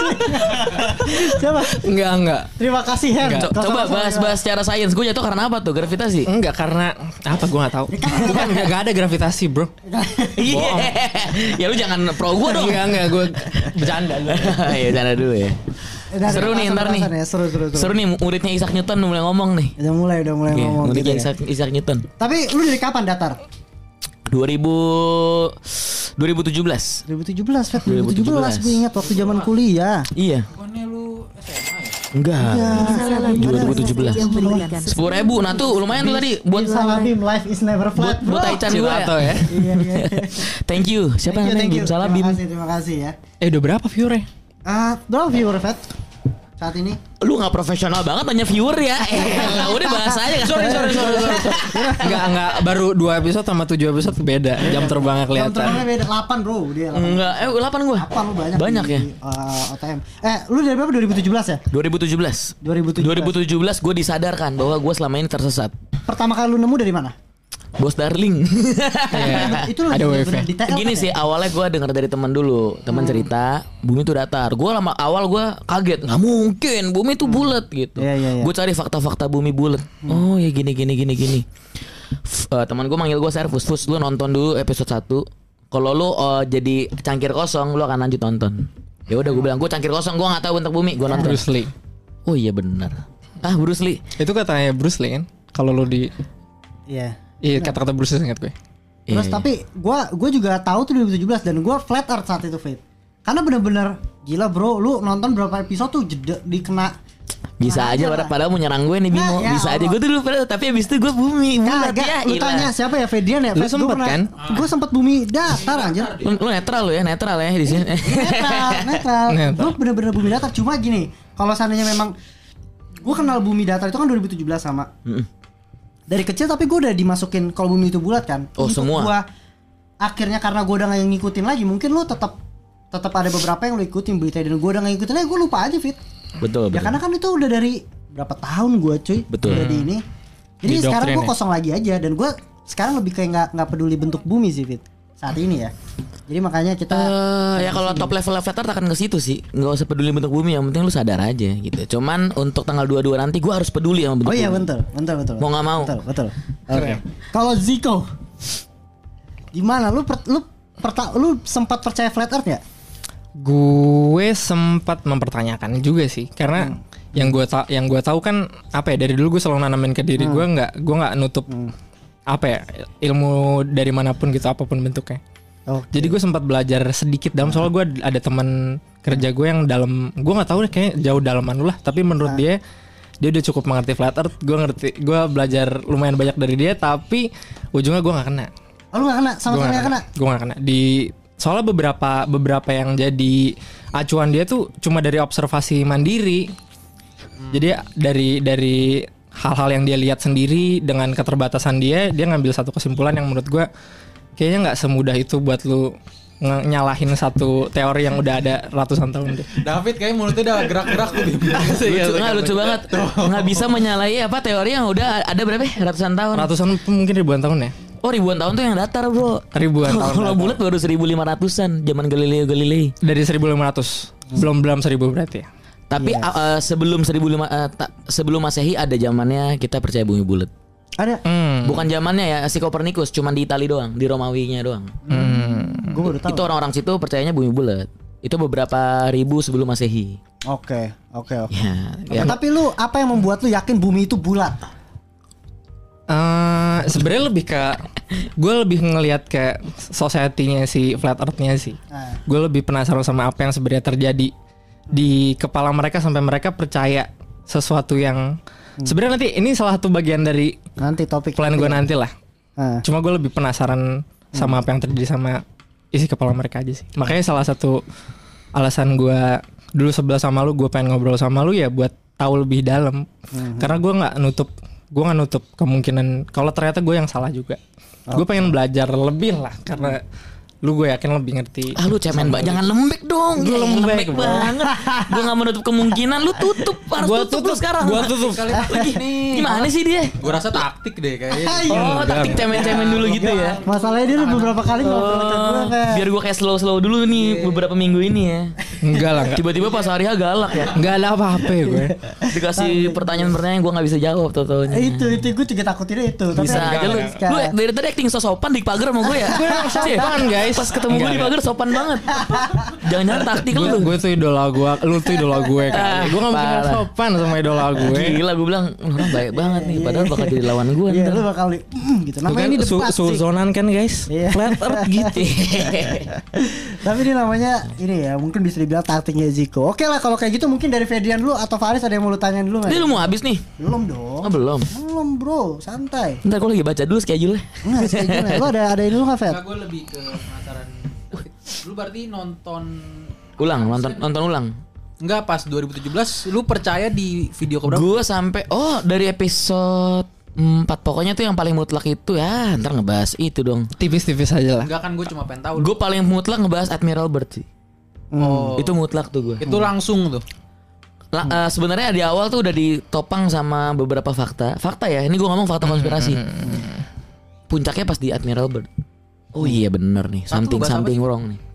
Coba. Enggak, enggak. Terima kasih Hen. Co- Kau Coba sama-sama. bahas-bahas secara sains. Gue jatuh karena apa tuh? Gravitasi. Enggak karena apa gue nggak tahu. Bukan enggak, enggak ada gravitasi, Bro. Iya. Ya lu jangan pro gue dong. Enggak, enggak, gue bercanda. Ya bercanda dulu ya. Udah ada Seru nih, ntar nih. pembahasan ya, Seru, seru, seru. Seru nih muridnya Isaac Newton mulai ngomong nih. Udah mulai, udah mulai Iya, ngomong gitu muridnya ya. Isaac, Isaac Newton. Tapi lu dari kapan datar? dua ribu dua ribu tujuh belas. dua ribu tujuh belas, Fet. dua ribu tujuh belas dua ribu tujuh belas. gue ingat waktu zaman kuliah. Iya. Enggak. dua ribu tujuh belas. Yang memberikan Sepuluh ribu. Nah tuh lumayan tuh tadi buat Salah Bim, life is never flat. buat bro. Taichan gue ya. Cirato ya. Iya, iya. Thank you. Siapa Thank you, namanya? thank you. Bim Salah Terima Bim. kasih, terima kasih ya. Eh udah berapa viewernya? Ah, berapa viewer, Fet? Saat ini? Lu nggak profesional banget tanya viewer ya. Eh, udah bahas aja kan. Sorry, sorry, sorry, sorry. Enggak, enggak, baru dua episode sama tujuh episode beda. Jam terbangnya Jam terbangnya kelihatan. beda delapan, Bro. Dia delapan. Enggak, eh delapan gua. Apa lu banyak Banyak di, ya. uh, O T M. Eh, lu dari berapa? dua ribu tujuh belas ya? dua ribu tujuh belas. dua ribu tujuh belas. dua ribu tujuh belas gue disadarkan bahwa gue selama ini tersesat. Pertama kali lu nemu dari mana? Bos Darling. Iya. Itu lagi Ada wave-nya. bener-bener detail Gini kan sih ya? awalnya gue dengar dari teman dulu, teman cerita bumi itu datar. Gue lama awal gue kaget, nggak mungkin bumi itu bulat gitu. Iya, iya, iya. Gue cari fakta-fakta bumi bulat. Oh ya gini gini gini gini. F- uh, teman gue manggil gue Servus, Fus lu nonton dulu episode satu. Kalau lu uh, jadi cangkir kosong, lu akan lanjut nonton. Ya udah gue bilang gue cangkir kosong, gue nggak tahu bentuk bumi, gue nonton. Bruce Lee. Oh iya benar. Ah Bruce Lee. Itu katanya Bruce Lee kan. Kalau lu di Iya. Iya kata-kata Bruce Lee ingat gue. Terus Iya, tapi gua gua juga tahu tuh dua ribu tujuh belas dan gua flat earth saat itu Fit. Karena bener-bener gila bro, lu nonton berapa episode tuh jeda dikena. Bisa Nah, aja aja pada lah. padahal mau nyerang gue nih Bimo. Nah, ya Bisa aja Allah. gue tuh dulu pada- tapi abis itu gue bumi bulat Kagak, ya. lu ilah. tanya siapa ya Fedian ya? Lu Fed, gua sempet pernah- kan? Gua sempet bumi datar anjir. Lu, lu netral lu ya, netral ya di sini. Netral, netral. Netral. Gue bener-bener bumi datar. Cuma gini, kalau seandainya memang gue kenal bumi datar itu kan dua ribu tujuh belas sama. Mm-mm. Dari kecil tapi gue udah dimasukin kalau bumi itu bulat kan. Oh, semua? Gua, akhirnya karena gue udah gak ngikutin lagi, mungkin lu tetap tetap ada beberapa yang lu ikutin berita dan gue udah gak ngikutin lagi, gue lupa aja Fit. Betul, Ya betul. karena kan itu udah dari berapa tahun gue cuy. Betul. Udah di ini. Jadi Di sekarang doktrin gue ya? kosong lagi aja dan gue sekarang lebih kayak nggak nggak peduli bentuk bumi sih Fit saat ini ya. Jadi makanya kita Eh, ya kalau top level flat earth akan ke situ sih. Nggak usah peduli bentuk bumi, yang penting lu sadar aja gitu. Cuman untuk tanggal dua puluh dua nanti gue harus peduli sama bentuk Oh iya bumi. betul, betul, betul. Mau nggak mau. Betul, betul. Keren. Oke. Kalau Ziko, gimana? Lu per, lu perta, lu sempat percaya flat earth ya? Gue sempat mempertanyakan juga sih karena Hmm. yang gue ta- yang gue tahu kan apa ya, dari dulu gue selalu nanamin ke diri gue nggak gue nggak nutup apa ya ilmu dari manapun gitu apapun bentuknya. Oh, Jadi gue sempat belajar sedikit dalam, soal gue ada teman kerja gue yang dalam, gue nggak tahu deh kayaknya jauh dalaman lu lah, tapi menurut dia dia udah cukup mengerti flat earth. Gue ngerti, gue belajar lumayan banyak dari dia, tapi ujungnya gue nggak kena. oh, lu gak kena, sama Gue sekali gak kena. Gue gak kena. Di soalnya beberapa beberapa yang jadi acuan dia tuh cuma dari observasi mandiri. Jadi dari dari hal-hal yang dia lihat sendiri dengan keterbatasan dia, dia ngambil satu kesimpulan yang menurut gue kayaknya nggak semudah itu buat lu nge- nyalahin satu teori yang udah ada ratusan tahun deh. David kayak mulutnya udah gerak-gerak tuh. Lucu, nggak, lucu banget. Nggak bisa menyalahi apa teori yang udah ada berapa ya? Ratusan tahun. Ratusan mungkin ribuan tahun ya. Oh ribuan tahun tuh yang datar bro. Ribuan tahun. Kalau datar. bulat baru seribu lima ratusan zaman Galileo Galilei. Dari seribu lima ratus. Belum belum seribu berarti ya. Tapi uh, uh, sebelum seribu lima uh, ta- sebelum Masehi ada zamannya kita percaya bumi bulat. Ada. Hmm. Bukan zamannya ya si Kopernikus, cuman di Itali doang, di Romawinya doang. Gue baru tahu. Itu orang-orang situ percayanya bumi bulat. Itu beberapa ribu sebelum Masehi. Oke, oke, oke. Ya, Oke, ya. tapi lu apa yang membuat lu yakin bumi itu bulat? Eh, sebenarnya lebih ke gue lebih ngelihat ke society-nya si flat earth-nya sih. Nah. Gue lebih penasaran sama apa yang sebenarnya terjadi di kepala mereka sampai mereka percaya sesuatu yang sebenarnya nanti ini salah satu bagian dari Nanti topik plan gue nanti lah. Nah. Cuma gue lebih penasaran sama apa yang terjadi sama isi kepala mereka aja sih. Makanya salah satu alasan gue dulu sebelah sama lu, gue pengen ngobrol sama lu ya buat tahu lebih dalam. Karena gue nggak nutup gue nggak nutup kemungkinan kalau ternyata gue yang salah juga. Gue pengen belajar lebih lah karena lu gue yakin lebih ngerti. Ah lu cemen mbak, jangan lembek dong. Gue Ya, lembek, lembek Bro. banget. Gue nggak menutup kemungkinan. Lu tutup, harus Gua tutup, lu tutup, sekarang. gua tutup. Lagi gimana sih dia? Gue rasa taktik deh kayaknya. Oh, taktik cemen-cemen dulu gitu ya. Masalahnya dia beberapa kali ngelakuin gue Oh, kayak biar gue kayak slow-slow dulu nih beberapa minggu ini ya. Enggak lah, enggak. Tiba-tiba pas hari ha galak ya. Enggak ada apa-apa ya gue. Dikasih pertanyaan-pertanyaan gue nggak bisa jawab tau-taunya. Eh, itu itu gue juga takutin itu. Tapi Bisa aja lu. enggak. Lu dari tadi acting so sopan di pagar sama gue ya. sopan, guys. Pas ketemu gue Enggak, di pagar sopan banget. Jangan-jangan taktik Gue lu. gue tuh idola gue, lu tuh idola gue kan. Ah, Gue nggak mungkin parah. sopan sama idola gue. Gila gue bilang orang baik banget nih. Padahal bakal jadi lawan gue Iya, ntar. lu bakal di mm, gitu. Namanya Bukan ini su debat sih. suzonan kan guys. Iya. Flat earth gitu. Tapi ini namanya ini ya, mungkin bisa dibilang taktiknya Ziko. Oke lah kalau kayak gitu mungkin dari Fedian dulu atau Faris ada yang mau lu tanyain dulu Ini nggak? lu mau habis nih? Belum dong. Oh belum. Belum bro, santai. Ntar gue lagi baca dulu schedule-nya. Enggak, schedule-nya. Lu ada ada ini lu nggak Fed? Gue lebih ke penasaran. Lu berarti nonton Ulang, nonton nonton ulang. enggak pas dua ribu tujuh belas lu percaya di video keberapa? Gue sampai oh dari episode empat pokoknya tuh yang paling mutlak itu ya ntar ngebahas itu dong. Tipis-tipis aja lah. Enggak kan gue cuma pengen tahu. Gue paling mutlak ngebahas Admiral Byrd sih. Oh. Itu mutlak tuh gue. Itu langsung tuh. La- eh, sebenarnya di awal tuh udah ditopang sama beberapa fakta. Fakta ya, ini gue ngomong fakta konspirasi. puncaknya pas di Admiral Byrd. Oh iya bener nih, Satu something ngebahas apa something sih? wrong nih.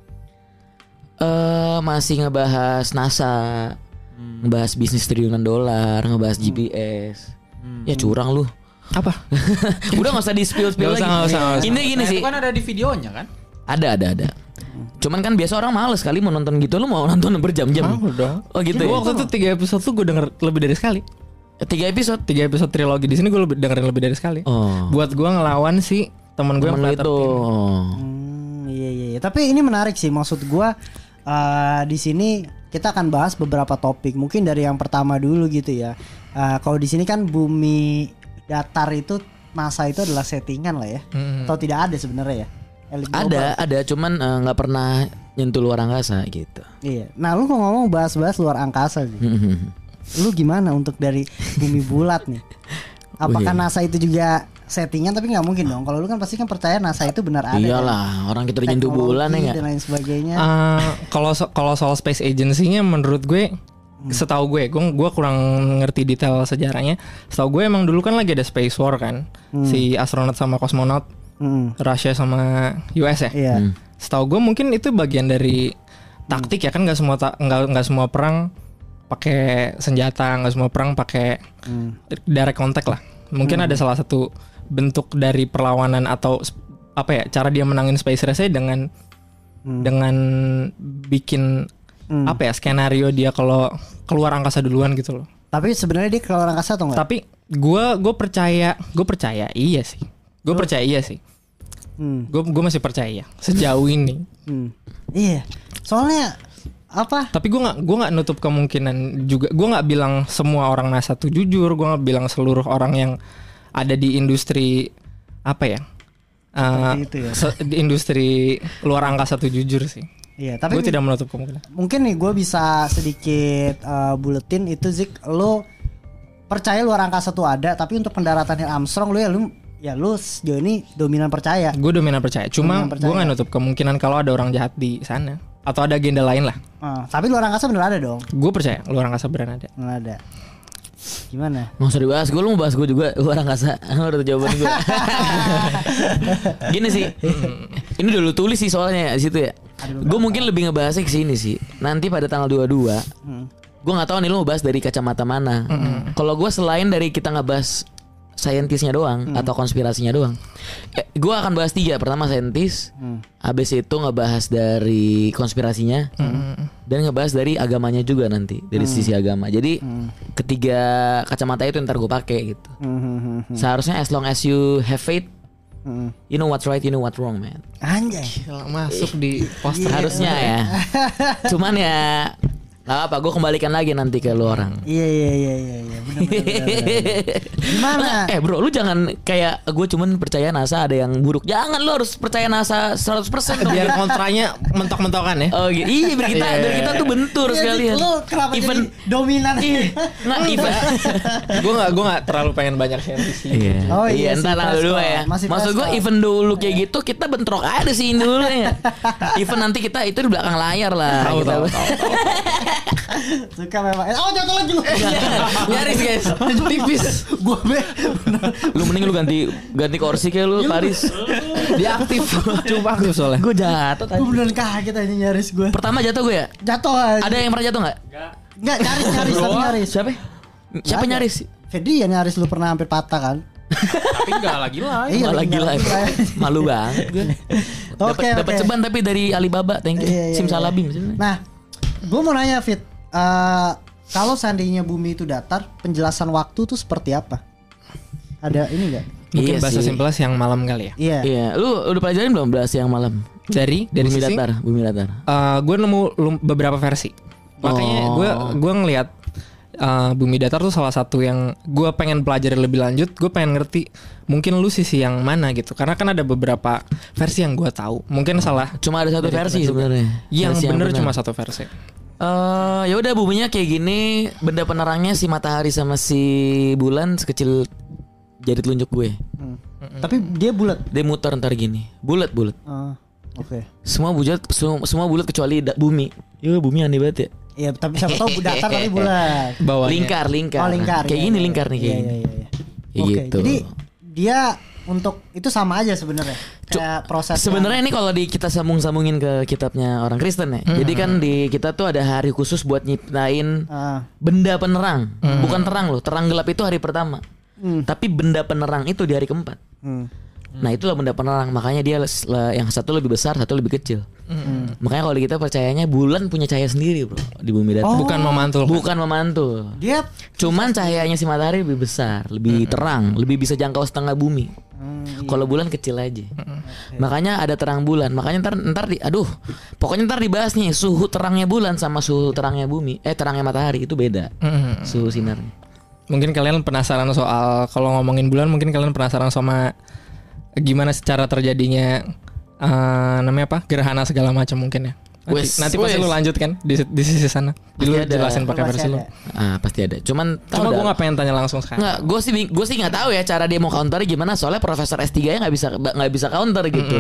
Eh masih ngebahas NASA, Hmm. ngebahas bisnis triliunan dolar, ngebahas G P S. Hmm. Ya curang lu. Apa? Udah nggak usah di spill spill Nggak lagi. usah, nggak usah, nggak usah. Ini gini Nah, sih. itu kan ada di videonya kan? Ada ada ada. Cuman kan biasa orang males kali mau nonton gitu. Lu mau nonton berjam-jam. Mau dong. Oh gitu Gue ya. waktu itu tiga episode tuh gue denger lebih dari sekali. Tiga episode. Tiga episode trilogi di sini gue lebih dengerin lebih dari sekali. Oh. Buat gue ngelawan si temen gue yang Temen lu Flat itu. Earth. Oh. Hmm, iya iya iya. Tapi ini menarik sih, maksud gua uh, di sini kita akan bahas beberapa topik. Mungkin dari yang pertama dulu gitu ya. Uh, kalau di sini kan bumi datar itu NASA itu adalah settingan lah ya. Hmm. Atau tidak ada sebenarnya ya? Elit global. Ada ada cuman eh, nggak pernah nyentuh luar angkasa gitu. Iya. Nah, lu kok ngomong bahas-bahas luar angkasa sih. Lu gimana untuk dari bumi bulat nih? Apakah Wih. NASA itu juga settingan? Tapi nggak mungkin dong. Kalau lu kan pasti kan percaya NASA itu benar ada. Iyalah, orang kita udah nyentuh Teknologi bulan ya nggak? dan lain sebagainya. Eh, Kalau so- kalau soal space agency-nya menurut gue, setahu gue, gue gue kurang ngerti detail sejarahnya. Setahu gue emang dulu kan lagi ada space war kan, si astronot sama kosmonot, Hmm. Russia sama U S ya. Iya. Hmm. Setahu gue mungkin itu bagian dari taktik ya kan, nggak semua ta- nggak nggak semua perang pakai senjata, nggak semua perang pakai Hmm. direct contact lah. Mungkin ada salah satu bentuk dari perlawanan atau sp- apa ya, cara dia menangin space race dengan Hmm. dengan bikin Hmm. apa ya, skenario dia kalau keluar angkasa duluan gitu loh. Tapi sebenarnya dia keluar angkasa atau enggak? Tapi gue gue percaya gue percaya iya sih. Gue percaya iya sih. Hmm. Gue gue masih percaya sejauh ini. Hmm. Iya. Soalnya apa? Tapi gue nggak gue nggak nutup kemungkinan juga. Gue nggak bilang semua orang NASA tuh jujur. Gue nggak bilang seluruh orang yang ada di industri apa ya, uh, Seperti itu ya. se- di industri luar angkasa tuh jujur sih. Iya, tapi Gue tidak menutup kemungkinan. mungkin nih gue bisa sedikit uh, buletin itu Zik, lo percaya luar angkasa tuh ada, tapi untuk pendaratan Neil Armstrong lu ya lu ya lu sejauh ini dominan percaya. Gue dominan percaya. Cuma Dominan percaya. gue nggak nutup kemungkinan kalau ada orang jahat di sana atau ada agenda lain lah. Uh, tapi luar angkasa bener ada dong. Gue percaya luar angkasa beneran ada. Nggak ada. Gimana? Nggak usah dibahas, gue lu mau bahas gue juga luar angkasa. Udah jawaban gue. Gini sih, ini udah lu tulis sih soalnya di situ ya. Gue mungkin lebih ngebahasnya ke sini sih. Nanti pada tanggal dua puluh dua, Hmm. gue nggak tahu nih lu mau bahas dari kacamata mana. Kalau gue selain dari kita ngebahas saintisnya doang atau konspirasinya doang, eh, gue akan bahas tiga. Pertama saintis, Hmm. habis itu ngebahas dari konspirasinya, dan ngebahas dari agamanya juga nanti dari sisi agama. Jadi ketiga kacamata itu ntar gue pakai gitu. Hmm, hmm, hmm, hmm. Seharusnya as long as you have faith, Hmm. you know what's right, you know what's wrong, man. Anjay. Masuk di poster. Harusnya ya. Cuman ya nggak apa, gue kembalikan lagi nanti ke lu orang. Iya iya iya iya iya benar benar, benar, benar. Gimana? Eh bro, lu jangan kayak gue cuman percaya NASA ada yang buruk. Jangan, lu harus percaya NASA seratus persen dong. Biar kontranya mentok-mentokan ya. Oh gitu. Iya, biar kita, Iya, biar kita tuh bentur Iya, Zik, sekalian. lu kenapa Even jadi dominan? nggak even. Gue nggak gue nggak terlalu pengen banyak share di sini. Iya. Oh, iya iya, sih, entar tanggal press dua call. ya. Masih Maksud press gue call. even dulu kayak gitu kita bentrok aja sih dulu ya. Even nanti kita itu di belakang layar lah. Tahu Kita- tahu tahu. Suka memang. Eh, Oh jatuh lagi lu. Nyaris guys. Tipis. Gua be. Lu mending lu ganti ganti kursi kayak lu Paris. Dia aktif. Coba aktif soalnya. Gue jatuh tadi. Gue beneran kaget aja nyaris gue. Pertama jatuh gue ya. Jatuh aja. Ada yang pernah jatuh nggak? Enggak nyaris nyaris tapi nyaris. Siapa? Siapa Ada. nyaris? Fedi ya nyaris lu pernah hampir patah kan? Tapi enggak lagi lah. Iya, Malah lagi gila. nggak lagi. Malu banget gue. Dapat Oke dapat oke. ceban tapi dari Alibaba, thank you. Iya, iya, Simsalabim. Nah, gue mau nanya Fit, eh, kalau seandainya bumi itu datar, penjelasan waktu tuh seperti apa? Ada ini enggak? Mungkin Iya bahasa sih. simpelnya yang malam kali ya. Iya. Iya, lu udah pelajarin belum bahas yang malam? Dari dari Bumi sisi datar, bumi datar. gue nemu lum- beberapa versi. Makanya Oh. gue gue ngelihat uh, bumi datar tuh salah satu yang gue pengen pelajari lebih lanjut. Gue pengen ngerti mungkin lu sisi yang mana gitu. Karena kan ada beberapa versi yang gue tahu. Mungkin salah. Cuma ada satu Dari versi kita juga. sebenarnya. Yang Versi bener benar. cuma satu versi. Eh, ya udah buminya kayak gini, benda penerangnya si matahari sama si bulan sekecil jari telunjuk gue. Hmm. Tapi dia bulat. Dia muter ntar gini, bulat bulat. Oh, Oke. Semua bulat, semua, semua bulat kecuali da- bumi. Yo bumi aneh banget ya. Iya, tapi siapa tahu datar tapi bulat. Bawahnya. Lingkar, lingkar. Oh lingkar. Kayak iya, gini iya, lingkar nih kayak iya, gini. iya, iya. Kayak Oke, gitu. jadi dia untuk itu sama aja sebenarnya. Kayak proses. Sebenarnya ini kalau di kita sambung-sambungin ke kitabnya orang Kristen ya. Hmm. Jadi kan di kita tuh ada hari khusus buat nyiptain uh. benda penerang. Hmm. Bukan terang loh. Terang gelap itu hari pertama. Hmm. Tapi benda penerang itu di hari keempat. Hmm. Nah itulah benda penerang. Makanya dia yang satu lebih besar, satu lebih kecil. Hmm. Makanya kalau kita percayanya bulan punya cahaya sendiri bro di bumi datar. Oh. Bukan memantul. Bukan memantul. Dia cuman cahayanya si matahari lebih besar, lebih hmm. terang, lebih bisa jangkau setengah bumi. Hmm, iya. Kalau bulan kecil aja. Hmm. Makanya ada terang bulan. Makanya ntar ntar di, aduh, pokoknya ntar dibahas nih suhu terangnya bulan sama suhu terangnya bumi. Eh terangnya matahari itu beda. Hmm. Suhu sinarnya. Mungkin kalian penasaran soal kalau ngomongin bulan, mungkin kalian penasaran sama gimana secara terjadinya uh, namanya apa gerhana segala macam mungkin ya. Nanti, wes, nanti pasti lu lanjut kan di, di sisi sana. Dulu jelasin pakai versi lu. Ah pasti ada. Cuman cuma gue nggak pengen tanya langsung sekarang. Nggak, gue sih gue sih nggak tahu ya cara dia mau counter gimana. Soalnya profesor S tiga nya nggak bisa nggak bisa counter gitu.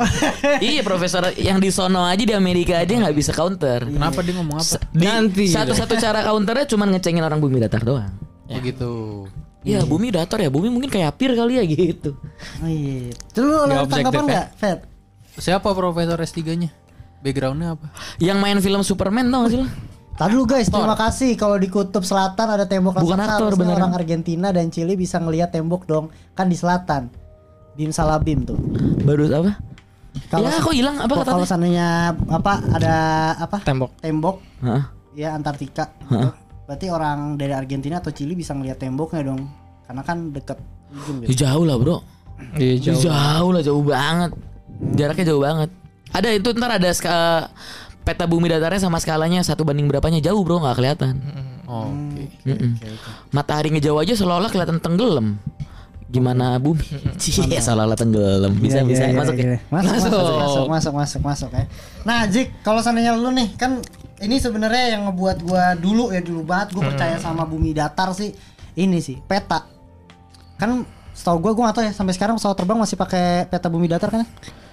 Iya profesor yang di sono aja di Amerika aja nggak bisa counter. Kenapa dia ngomong apa? Di, nanti satu-satu cara counternya cuma ngecengin orang bumi datar doang. Ya. Begitu. Ya hmm. bumi datar ya, bumi mungkin kayak pir kali ya gitu. Oh iya. Terus lu ada tanggapan enggak, Fed? Siapa profesor S tiga nya? Backgroundnya apa? Yang main film Superman tau gak sih lo? Tadi lu guys, terima kasih. Kalau di kutub selatan ada tembok bukan raksasa. Aktor, beneran. Orang Argentina dan Chili bisa ngelihat tembok dong. Kan di selatan. Bim salah bim tuh. Baru apa? Kalo, ya kok hilang apa katanya? Kalau sananya apa ada apa? Tembok. Tembok. Heeh. Ya Antartika. Heeh. Berarti orang dari Argentina atau Chili bisa ngelihat temboknya dong. Karena kan dekat ujung gitu. Jauh lah, Bro. Iya, jauh. Jauh lah, jauh banget. Jaraknya jauh banget. Ada itu ntar ada ska, peta bumi datarnya sama skalanya satu banding berapanya jauh bro nggak kelihatan. Oh, Oke. Okay. Okay, okay. Matahari ngejauh aja seolah-olah kelihatan tenggelam. Gimana bumi? Cie seolah-olah tenggelam. Bisa gila, bisa gila, masuk, gila, ya? Masuk, masuk masuk masuk masuk masuk masuk ya. Nah Zik, kalau seandainya lu nih kan ini sebenarnya yang ngebuat gua dulu ya dulu banget gua percaya sama bumi datar sih ini sih peta. Kan setahu gua gua nggak tahu ya sampai sekarang pesawat terbang masih pakai peta bumi datar kan?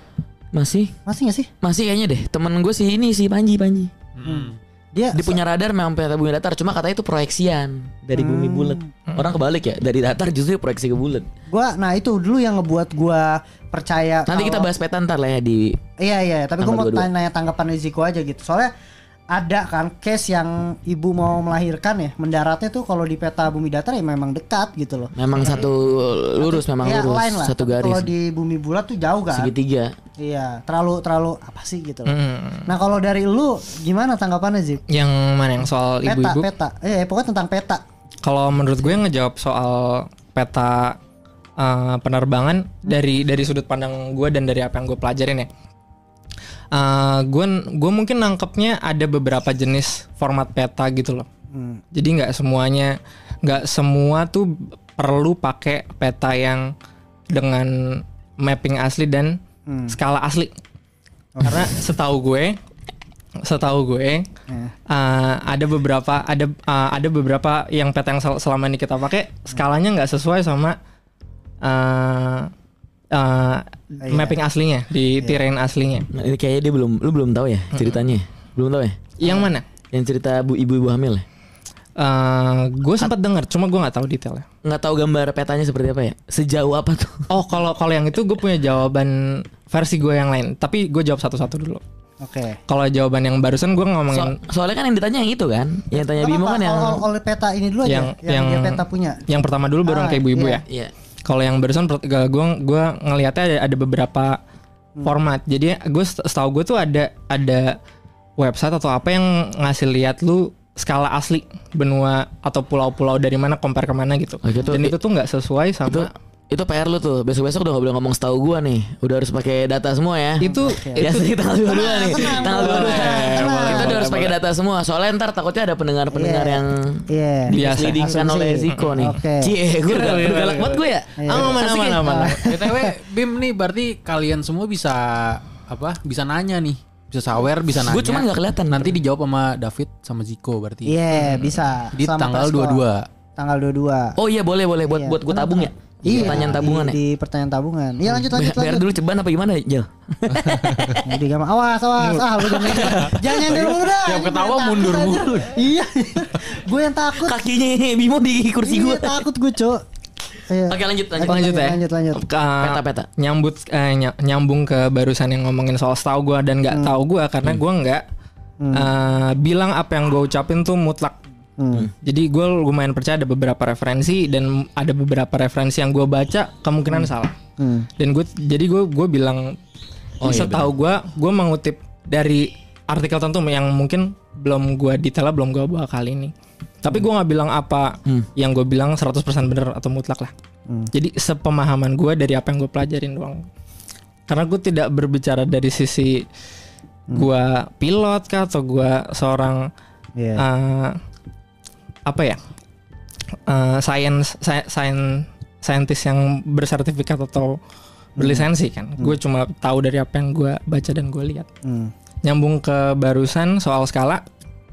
Masih? Masih nggak sih? Masih kayaknya deh. Temen gue sih ini sih Panji Panji. Hmm. Dia, dia punya radar memang peta bumi datar. Cuma katanya itu proyeksian dari hmm. bumi bulat. Orang kebalik ya. Dari datar justru proyeksi ke bulat. Gua, nah itu dulu yang ngebuat gua percaya. Nanti kalau... kita bahas peta ntar lah ya di. Iya iya. Tapi gua mau tanya tanggapan Ziko aja gitu. Soalnya ada kan case yang ibu mau melahirkan ya mendaratnya tuh kalau di peta bumi datar ya memang dekat gitu loh. Memang satu lurus memang ya, lurus line lah. satu garis. Kalau di bumi bulat tuh jauh kan. Segitiga. Iya, terlalu terlalu apa sih gitu loh. Hmm. Nah, kalau dari lu gimana tanggapannya Zik? Yang mana yang soal peta, ibu-ibu? Peta, eh pokoknya tentang peta. Kalau menurut gue ngejawab soal peta uh, penerbangan hmm. dari dari sudut pandang gue dan dari apa yang gue pelajarin ya. Gue uh, gue mungkin nangkepnya ada beberapa jenis format peta gitu loh. Hmm. Jadi nggak semuanya nggak semua tuh perlu pakai peta yang dengan mapping asli dan hmm. skala asli. Okay. Karena setahu gue, setahu gue yeah. uh, ada beberapa ada uh, ada beberapa yang peta yang sel- selama ini kita pakai skalanya nggak sesuai sama uh, Uh, oh, iya. mapping aslinya di iya. terrain aslinya. Nah, ini kayaknya dia belum, lu belum tahu ya ceritanya, mm-hmm. belum tahu ya? Yang mana? Yang cerita bu ibu-ibu hamil ya? Uh, gue sempat dengar, cuma gue nggak tahu detailnya. Nggak tahu gambar petanya seperti apa ya? Sejauh apa tuh? Oh, kalau kalau yang itu gue punya jawaban versi gue yang lain, tapi gue jawab satu-satu dulu. Oke. Okay. Kalau jawaban yang barusan gue ngomongin. So, soalnya kan yang ditanya yang itu kan, yang tanya Bimo kan yang oleh peta ini dulu yang, aja, yang, yang dia peta punya. Yang pertama dulu baru ah, kayak ibu-ibu iya. ya. Iya. Kalau yang barusan gue gue ngelihatnya ada, ada beberapa hmm. format. Jadi gue setahu gue tuh ada ada website atau apa yang ngasih lihat lu skala asli benua atau pulau-pulau dari mana compare ke mana gitu. Oh, gitu. Dan itu tuh nggak sesuai sama. Itu, itu P R lu tuh. Besok-besok udah gak boleh ngomong setahu gua nih. Udah harus pakai data semua ya. Itu ya itu tanggal dua puluh dua nih. Tanggal dua puluh dua. Kita udah harus pakai data semua. Soalnya ntar takutnya ada pendengar-pendengar yeah. yang yeah. diselidingkan oleh Ziko nih. Okay. Cie, gue udah galak banget gue ya. Aman aman aman. B T W Bim nih berarti kalian semua bisa apa? Bisa nanya nih. Bisa sawer, bisa nanya. Gue cuma gak kelihatan. Nanti dijawab sama David sama Ziko berarti. Iya, yeah, hmm. bisa. Di sama tanggal dua puluh dua. Tanggal dua puluh dua. Oh iya boleh boleh buat yeah. buat gue tabung ya. Iya, pertanyaan tabungan di, ya. Di pertanyaan tabungan. Iya lanjut lanjut lanjut. Bayar dulu ceban apa gimana, Jel? Jadi gampang. Awas awas. Ah, lu jangan. Jangan nyender dulu dah. Yang ketawa mundur mulu. Iya. Gue yang takut. Kakinya Bimo di kursi gue. Iya, takut gue, Cok. Iya. Oke lanjut lanjut. Lanjut ya. Lanjut lanjut. Ka- Peta-peta. Nyambut eh, ny- nyambung ke barusan yang ngomongin soal tahu gue dan nggak tahu gue karena gue nggak eh, bilang apa yang gue ucapin tuh mutlak. Hmm. Jadi gue lumayan percaya ada beberapa referensi dan ada beberapa referensi yang gue baca kemungkinan salah. Hmm. Dan gue jadi gue gue bilang Oh, iya, setahu gue gue mengutip dari artikel tertentu yang mungkin belum gue detailnya belum gue bawa kali ini. Tapi gue nggak bilang apa yang gue bilang seratus persen benar atau mutlak lah. Hmm. Jadi sepemahaman gue dari apa yang gue pelajarin doang. Karena gue tidak berbicara dari sisi gue pilot kah atau gue seorang Iya. eh, apa ya eh, science sci- science scientist yang bersertifikat atau berlisensi kan. Gue cuma tahu dari apa yang gue baca dan gue lihat. Hmm. Nyambung ke barusan soal skala.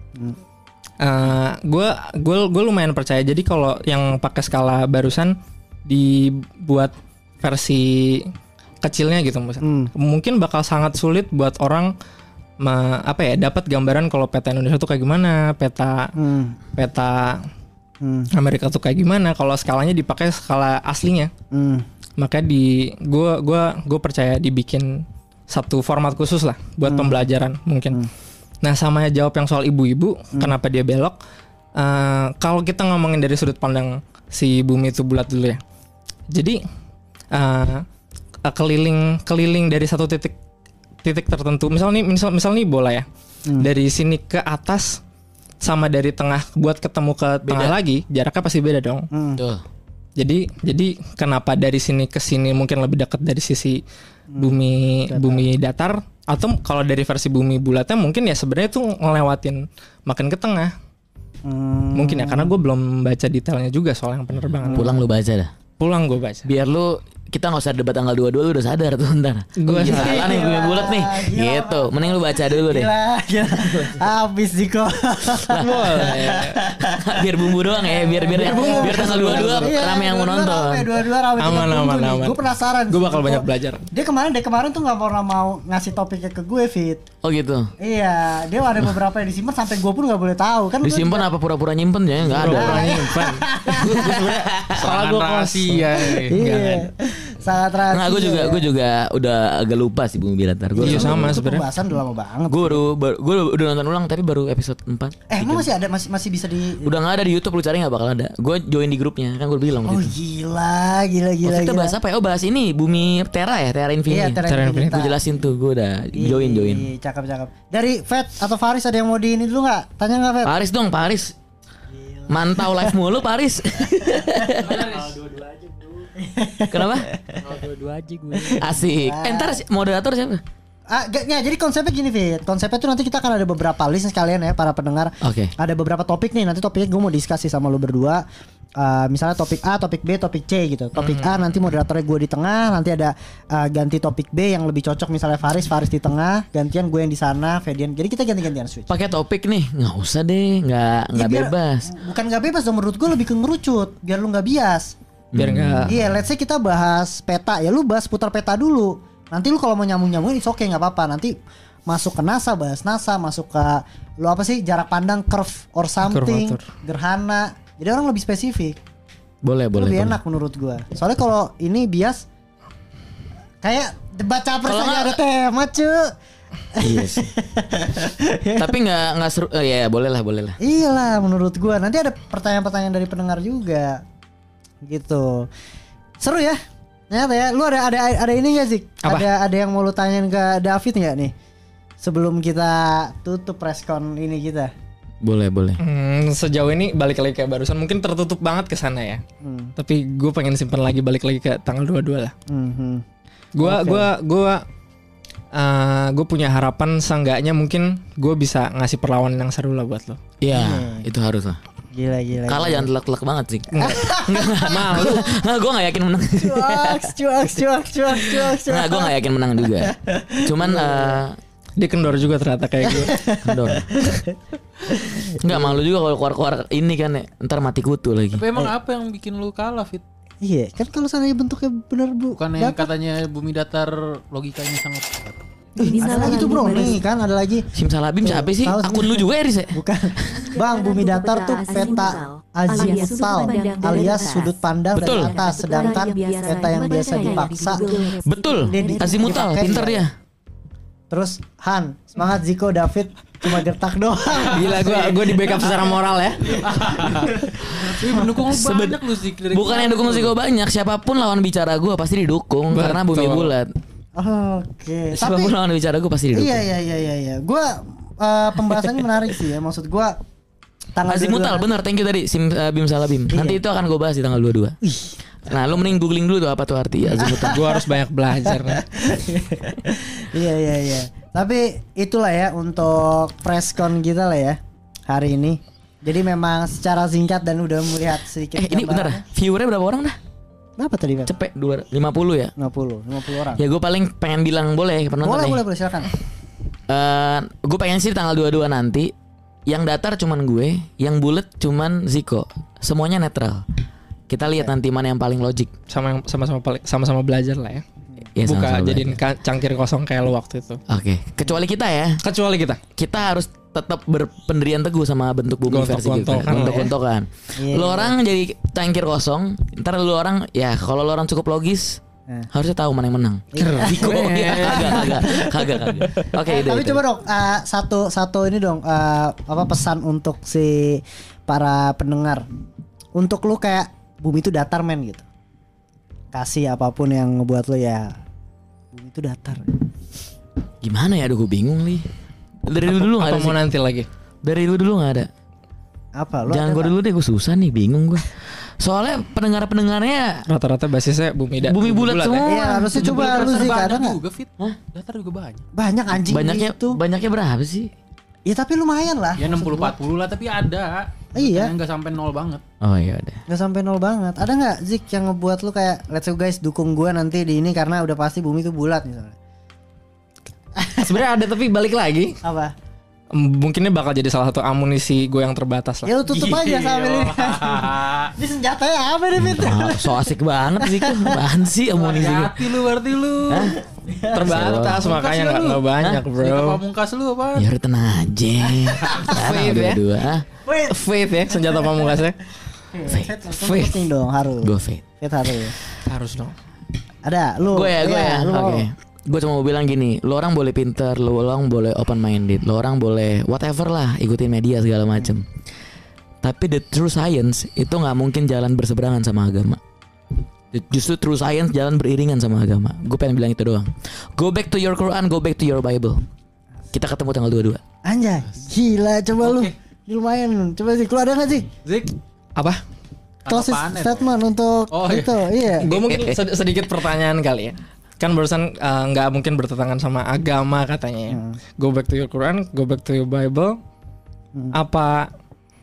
Gue gue gue lumayan percaya. Jadi kalau yang pakai skala barusan dibuat versi kecilnya gitu, Mas. Hmm. Mungkin bakal sangat sulit buat orang me- apa ya dapat gambaran kalau peta Indonesia tuh kayak gimana, peta Hmm. peta Hmm. Amerika tuh kayak gimana. Kalau skalanya dipakai skala aslinya, Hmm. maka di gue gua gue percaya dibikin satu format khusus lah buat pembelajaran mungkin. Nah sama jawab yang soal ibu-ibu, kenapa dia belok? Eh, kalau kita ngomongin dari sudut pandang si bumi itu bulat dulu ya. Jadi eh, keliling keliling dari satu titik titik tertentu. Misal nih misal misal nih bola ya. Dari sini ke atas sama dari tengah buat ketemu ke tengah lagi jaraknya pasti beda dong. Tuh. Jadi jadi kenapa dari sini ke sini mungkin lebih dekat dari sisi bumi bumi datar atau kalau dari versi bumi bulatnya mungkin ya sebenarnya tuh ngelewatin makin ke tengah. Hmm. Mungkin ya karena gue belum baca detailnya juga soal yang penerbangan. Pulang lu baca dah. Pulang gue baca. Biar lu kita nggak usah debat tanggal dua puluh dua lu udah sadar tuh ntar. Gua Gila, sadar. nih bumi bulat nih. Gila. Gitu. Mending lu baca dulu deh. Gila, gila. Habis Diko. Biar bumbu doang ya, biar biar biar tanggal dua puluh dua Iya, rame yang mau dua-dua nonton. rame, Dua-dua rame. Aman, aman, aman. Gue penasaran. Gue bakal banyak belajar. Dia kemarin, dia kemarin tuh nggak pernah mau ngasih topiknya ke gue, Fit. Oh gitu. Iya, dia ada beberapa yang disimpan sampai gue pun nggak boleh tahu. Kan gua Disimpan juga- apa pura-pura nyimpen ya? Enggak ada. Pura-pura nyimpan. Soal gue rahasia. Iya. Sangat rahasia. Nah, gue juga gue juga udah agak lupa sih bumi datar. Gue Iya, sama Itu sebenarnya. pembahasan udah lama banget. gue baru, baru gue udah nonton ulang tapi baru episode empat. Eh, emang masih ada, masih masih bisa di. Udah nggak ada di YouTube, lu cari nggak bakal ada. Gue join di grupnya kan gue bilang Oh waktu itu. gila, gila, gila. Waktu kita gila. bahas apa ya? Oh bahas ini bumi Terra ya, Terra Infinity. Iya, Terra Terra Infinita. Gue jelasin tuh, gue udah join join. Ih, Cakep, cakep. Dari Fat atau Faris ada yang mau di ini dulu nggak? Tanya nggak, Fat? Paris dong, Paris. Mantau live mulu Paris. Kenapa? Dua-dua aja gue. Asik. Eh, ntar si- moderator siapa? Ah, gak, ya, jadi konsepnya gini, Fit. Konsepnya tuh nanti kita akan ada beberapa list sekalian ya para pendengar. Oke. Ada beberapa topik nih. Nanti topiknya gue mau diskusi sama lu berdua. Uh, misalnya topik A, topik B, topik C gitu. Topik A nanti moderatornya gue di tengah. Nanti ada uh, ganti topik B yang lebih cocok. Misalnya Faris, Faris di tengah. Gantian gue yang di sana, Fedian. Jadi kita ganti-gantian switch. Pakai topik nih, nggak usah deh, nggak Ya, nggak biar- bebas. Bukan nggak bebas dong, menurut gue lebih ke ngerucut. Biar lu nggak bias. Biar nggak Iya, let's say kita bahas peta, ya lu bahas putar peta dulu. Nanti lu kalau mau nyambung-nyambungin it's okay, nggak apa-apa. Nanti masuk ke NASA, bahas NASA, masuk ke lu apa sih jarak pandang curve or something, Curvature. gerhana. Jadi orang lebih spesifik. Boleh, boleh. lebih boleh. enak menurut gua. Soalnya kalau ini bias kayak debat capres Kalau aja nggak- ada tema, cu. Iya sih. Tapi nggak nggak seru. Oh, ya, ya, boleh lah, boleh lah. Iyalah menurut gua. Nanti ada pertanyaan-pertanyaan dari pendengar juga. Gitu. Seru ya? Ternyata ya. Lu ada ada ada ini enggak sih? Apa? Ada ada yang mau lu tanyain ke David enggak nih? Sebelum kita tutup preskon ini kita. Boleh, boleh. Hmm, sejauh ini balik lagi ke barusan mungkin tertutup banget ke sana ya. Hmm. Tapi gue pengen simpan lagi balik lagi ke tanggal dua puluh dua lah. Mhm. Gua Oke. gua gua eh, gue punya harapan seenggaknya mungkin gue bisa ngasih perlawanan yang seru lah buat lo. Iya, itu harus lah. Gila gila. Kalah gila. jangan telak-telak banget sih. Enggak, malu. Nggak, gue nggak yakin menang. Cuaks, cuaks, cuaks, cuaks, cuaks. Nggak, gue nggak yakin menang juga. Cuman eh Dia kendor juga ternyata kayak gue. kendor. Nggak malu juga kalau keluar-keluar ini kan ya. Ntar mati kutu lagi. Tapi emang apa yang bikin lu kalah, Fit? Iya, kan kalau sana bentuknya benar Bu. Bukannya dapat. katanya bumi datar logikanya sangat kuat. Ada lagi tuh bro, nih kan ada lagi. Simsalabim Tuh, siapa sih? tahu Akun lu juga ya Riz? Bukan. Bang, bumi datar tuh peta azimutal alias sudut pandang Betul. dari atas, sedangkan peta yang biasa dipaksa. Betul. Dia di- Azimutal, dipakai pinter dia. dia. Terus Han, semangat Ziko, David cuma gertak doang. Gila gue gue di backup secara moral ya. Ih, mendukung lu Seben- banyak lu sih. dari Bukan gua. yang dukung Ziko banyak, siapapun lawan bicara gue pasti didukung karena bumi Betul. bulat. Oke. Tapi Siapapun lawan bicara gue pasti didukung. iya iya iya iya iya. Gua eh, pembahasannya menarik sih ya. Maksud gua tanggal Azimutal dua puluh dua. bener, thank you tadi Sim, uh, Bim Salabim. Iya. Nanti itu akan gue bahas di tanggal dua puluh dua. Nah, lu mending googling dulu tuh apa tuh arti azimutal. Gue harus banyak belajar nih. Iya iya iya. Tapi itulah ya untuk presscon kita lah ya hari ini. Jadi memang secara singkat dan udah melihat sedikit. Eh ini bener, gambaran. viewernya berapa orang dah? Berapa tadi Pak? Cepet dua lima puluh ya. lima puluh lima puluh orang. Ya gue paling pengen bilang boleh penonton boleh nih. boleh boleh silakan. Eh, gue pengen sih tanggal dua puluh dua nanti yang datar cuman gue, yang bulat cuman Ziko. Semuanya netral. Kita lihat nanti mana yang paling logik. Sama yang sama-sama paling- sama-sama belajar lah ya. Ya, Buka sama-sama jadiin belajar. ka- cangkir kosong kayak lu waktu itu. Oke, kecuali kita ya. Kecuali kita. Kita harus tetap berpendirian teguh sama bentuk bumi versi kita. Gontok-gontokan lah ya. Gontok-gontokan. Iya, Lu iya. orang jadi cangkir kosong, ntar lu orang ya kalau lu orang cukup logis, Eh. harusnya tahu mana yang menang. Ziko ya, kagak kagak kagak kagak. Oke, Eh, itu. tapi itu. coba dong eh, satu satu ini dong eh, apa pesan untuk si para pendengar. Untuk lu kayak bumi itu datar men gitu. Kasih apapun yang ngebuat lu ya bumi itu datar. Gimana ya? Aduh, gue bingung nih. Dari lu dulu nggak Apa ada mau sih? nanti lagi? Dari lu dulu nggak ada. Apa lu? Jangan ada gue nggak? dulu deh, gue susah nih, bingung gue. Soalnya pendengar-pendengarnya Rata-rata basisnya bumi da- bumi bulat semua. Iya, harusnya coba lu sih ada enggak? juga fit. Datar juga banyak. Banyak anjing Banyaknya itu. banyaknya berapa sih? Ya tapi lumayan lah. Ya enam puluh empat puluh lah tapi ada. Iya. Makanya nggak sampai nol banget. Oh iya udah. Gak sampai nol banget. Ada nggak Zik yang ngebuat lu kayak let's go guys dukung gua nanti di ini karena udah pasti bumi itu bulat misalnya. Sebenarnya ada tapi balik lagi. Apa? M- Mungkin ini bakal jadi salah satu amunisi gue yang terbatas Ya lah. lu tutup aja sambil ini. Ini senjatanya apa nih Fit? Ah, so asik banget sih kok. Apaan sih amunisi gue? Hati lu berarti lu. Terbatas makanya nggak nggak banyak Bro. bro. Pamungkas lu apa? Ya udah tenang aja. Faith ya. Dua-dua. Wait. Faith ya senjata pamungkasnya. Fit penting dong harus. Gue fade. Fit harus. Harus dong. Ada lu. Gue ya, gue Iya, ya. lu mau. Oke. Gue cuma mau bilang gini, lo orang boleh pinter, lo orang boleh open minded, lo orang boleh whatever lah, ikutin media segala macem. Tapi the true science itu nggak mungkin jalan berseberangan sama agama. Justru true science jalan beriringan sama agama. Gue pengen bilang itu doang. Go back to your Quran, go back to your Bible. Kita ketemu tanggal dua puluh dua. Anjay, gila coba lu. Oke. Ini lumayan. Coba Zik, lu ada enggak Zik? Zik. Apa? Closing Tanggapannya statement untuk Oh, iya. itu. Iya. Gue mungkin sed- sedikit pertanyaan kali ya. Kan barusan eh, nggak mungkin bertentangan sama agama katanya ya. Hmm. Go back to your Quran, go back to your Bible. Hmm. Apa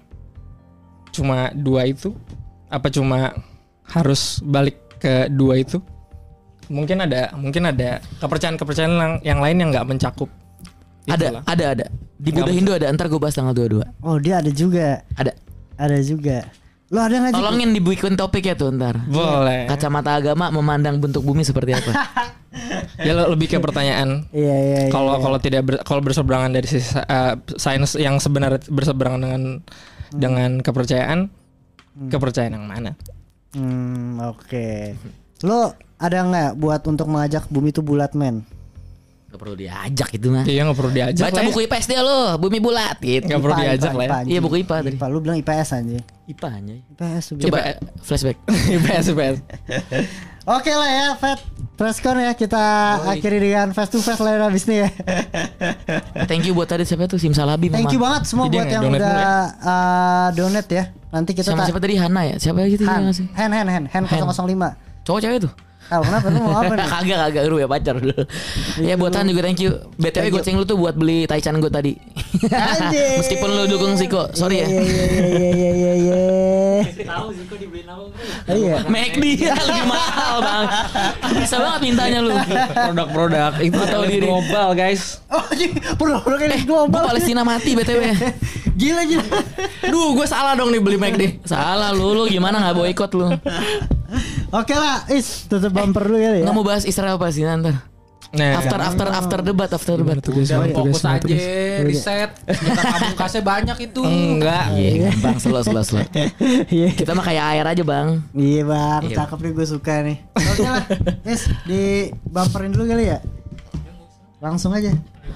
cuma dua itu? Apa cuma harus balik ke dua itu? Mungkin ada, mungkin ada kepercayaan-kepercayaan yang, yang lain yang nggak mencakup. Ada, itulah. ada, ada. Di Buddha Nggak Hindu ada. Ntar gue bahas tanggal dua puluh dua. Oh, dia ada juga. Ada. Ada juga. Lu ada enggak Zik? Tolongin dibikin topik ya tuh ntar. Boleh. Kacamata agama memandang bentuk bumi seperti apa? Ya le- lebih ke pertanyaan. Iya iya iya. Kalau iya. kalau tidak ber- kalau berseberangan dari sisi eh, sains yang sebenarnya berseberangan dengan dengan kepercayaan, kepercayaan yang mana? Hmm, oke. Lu ada nggak buat untuk mengajak bumi itu bulat men? Gak perlu diajak itu mah. Iya nggak perlu diajak. Baca lah ya. buku I P S dia lo, bumi bulat gitu. Nggak perlu I P A, diajak I P A, lah ya. I P A, Iya, buku I P A tadi. I P A, lu bilang I P S aja. I P A nya. I P S. lu bilang. Coba Coba. eh, flashback. I P S I P S. Oke lah ya, Fat. Presscon ya kita akhiri dengan face to face lah ya abis ini ya. Thank you buat tadi siapa tuh Simsalabim. Thank you banget semua Jadi buat yang yang donate udah dulu ya. uh, donate ya. Nanti kita Sama tak- siapa tadi Hana ya? Siapa gitu dia Han, ngasih? Hen Hen Hen Hen Hen. nol nol lima. Cowok cewek tuh. Tahu kenapa lu mau apa nih? Kagak kagak lu ya pacar dulu. Ya buat Han juga thank you. B T W Thank you. goceng lu tuh buat beli Taichan gue tadi. Anjing. Meskipun lu dukung Ziko, sorry ya. Iya iya iya iya iya iya. Tahu Ziko dibeliin apa? Iya. McD lebih mahal bang. Bisa banget mintanya lu. Produk-produk itu Tahu tahu diri. global guys. Oh, produk-produk ini Eh, global. gua Palestina mati B T W. Gila gila. Duh, gue salah dong nih beli McD. Salah lu, lu gimana nggak boikot lu? Oke lah, Is tutup bumper dulu ya. Nggak mau bahas Israel Palestina ntar. Nah, After after after debat, after debat. tugas Udah tugas fokus tugas. aja riset. Kita pamungkasnya banyak itu. Enggak. Iya, Bang, slow slow slow. Iya. Kita mah kayak air aja, Bang. Iya bang, Iya. cakep nih gue suka nih. Oke lah, Yes, di bumperin dulu kali ya. Langsung aja.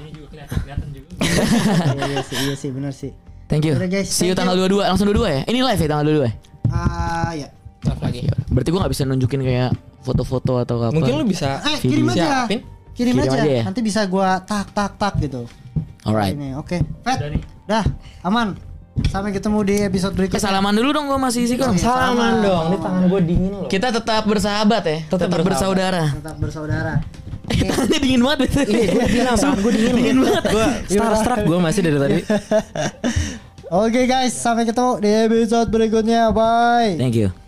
Iya, iya sih, iya sih, benar sih. Thank you. Udah, guys, See you thank tanggal dua puluh dua, langsung dua puluh dua ya. Ini live ya tanggal dua puluh dua ya. Ah ya. lagi. Berarti gua nggak bisa nunjukin kayak foto-foto atau apa. Mungkin lu bisa Eh kirim Video. aja, siapin. kirim, Kirim aja. aja ya? Nanti bisa gua tak tak tak gitu. Alright. Ini oke. Fet, dah aman. Sampai ketemu di episode Eh, berikutnya. salaman dulu dong gua masih sih kok. Oke, Salaman sama. dong, ini tangan gue dingin loh. Kita tetap bersahabat ya, tetap, bersahabat. bersaudara. Tetap bersaudara. Tangannya dingin banget. Iya, gue bilang tangan gue dingin. Dingin banget. Gue starstruck gue masih dari tadi. Oke guys, sampai ketemu di episode berikutnya. Bye. Thank you.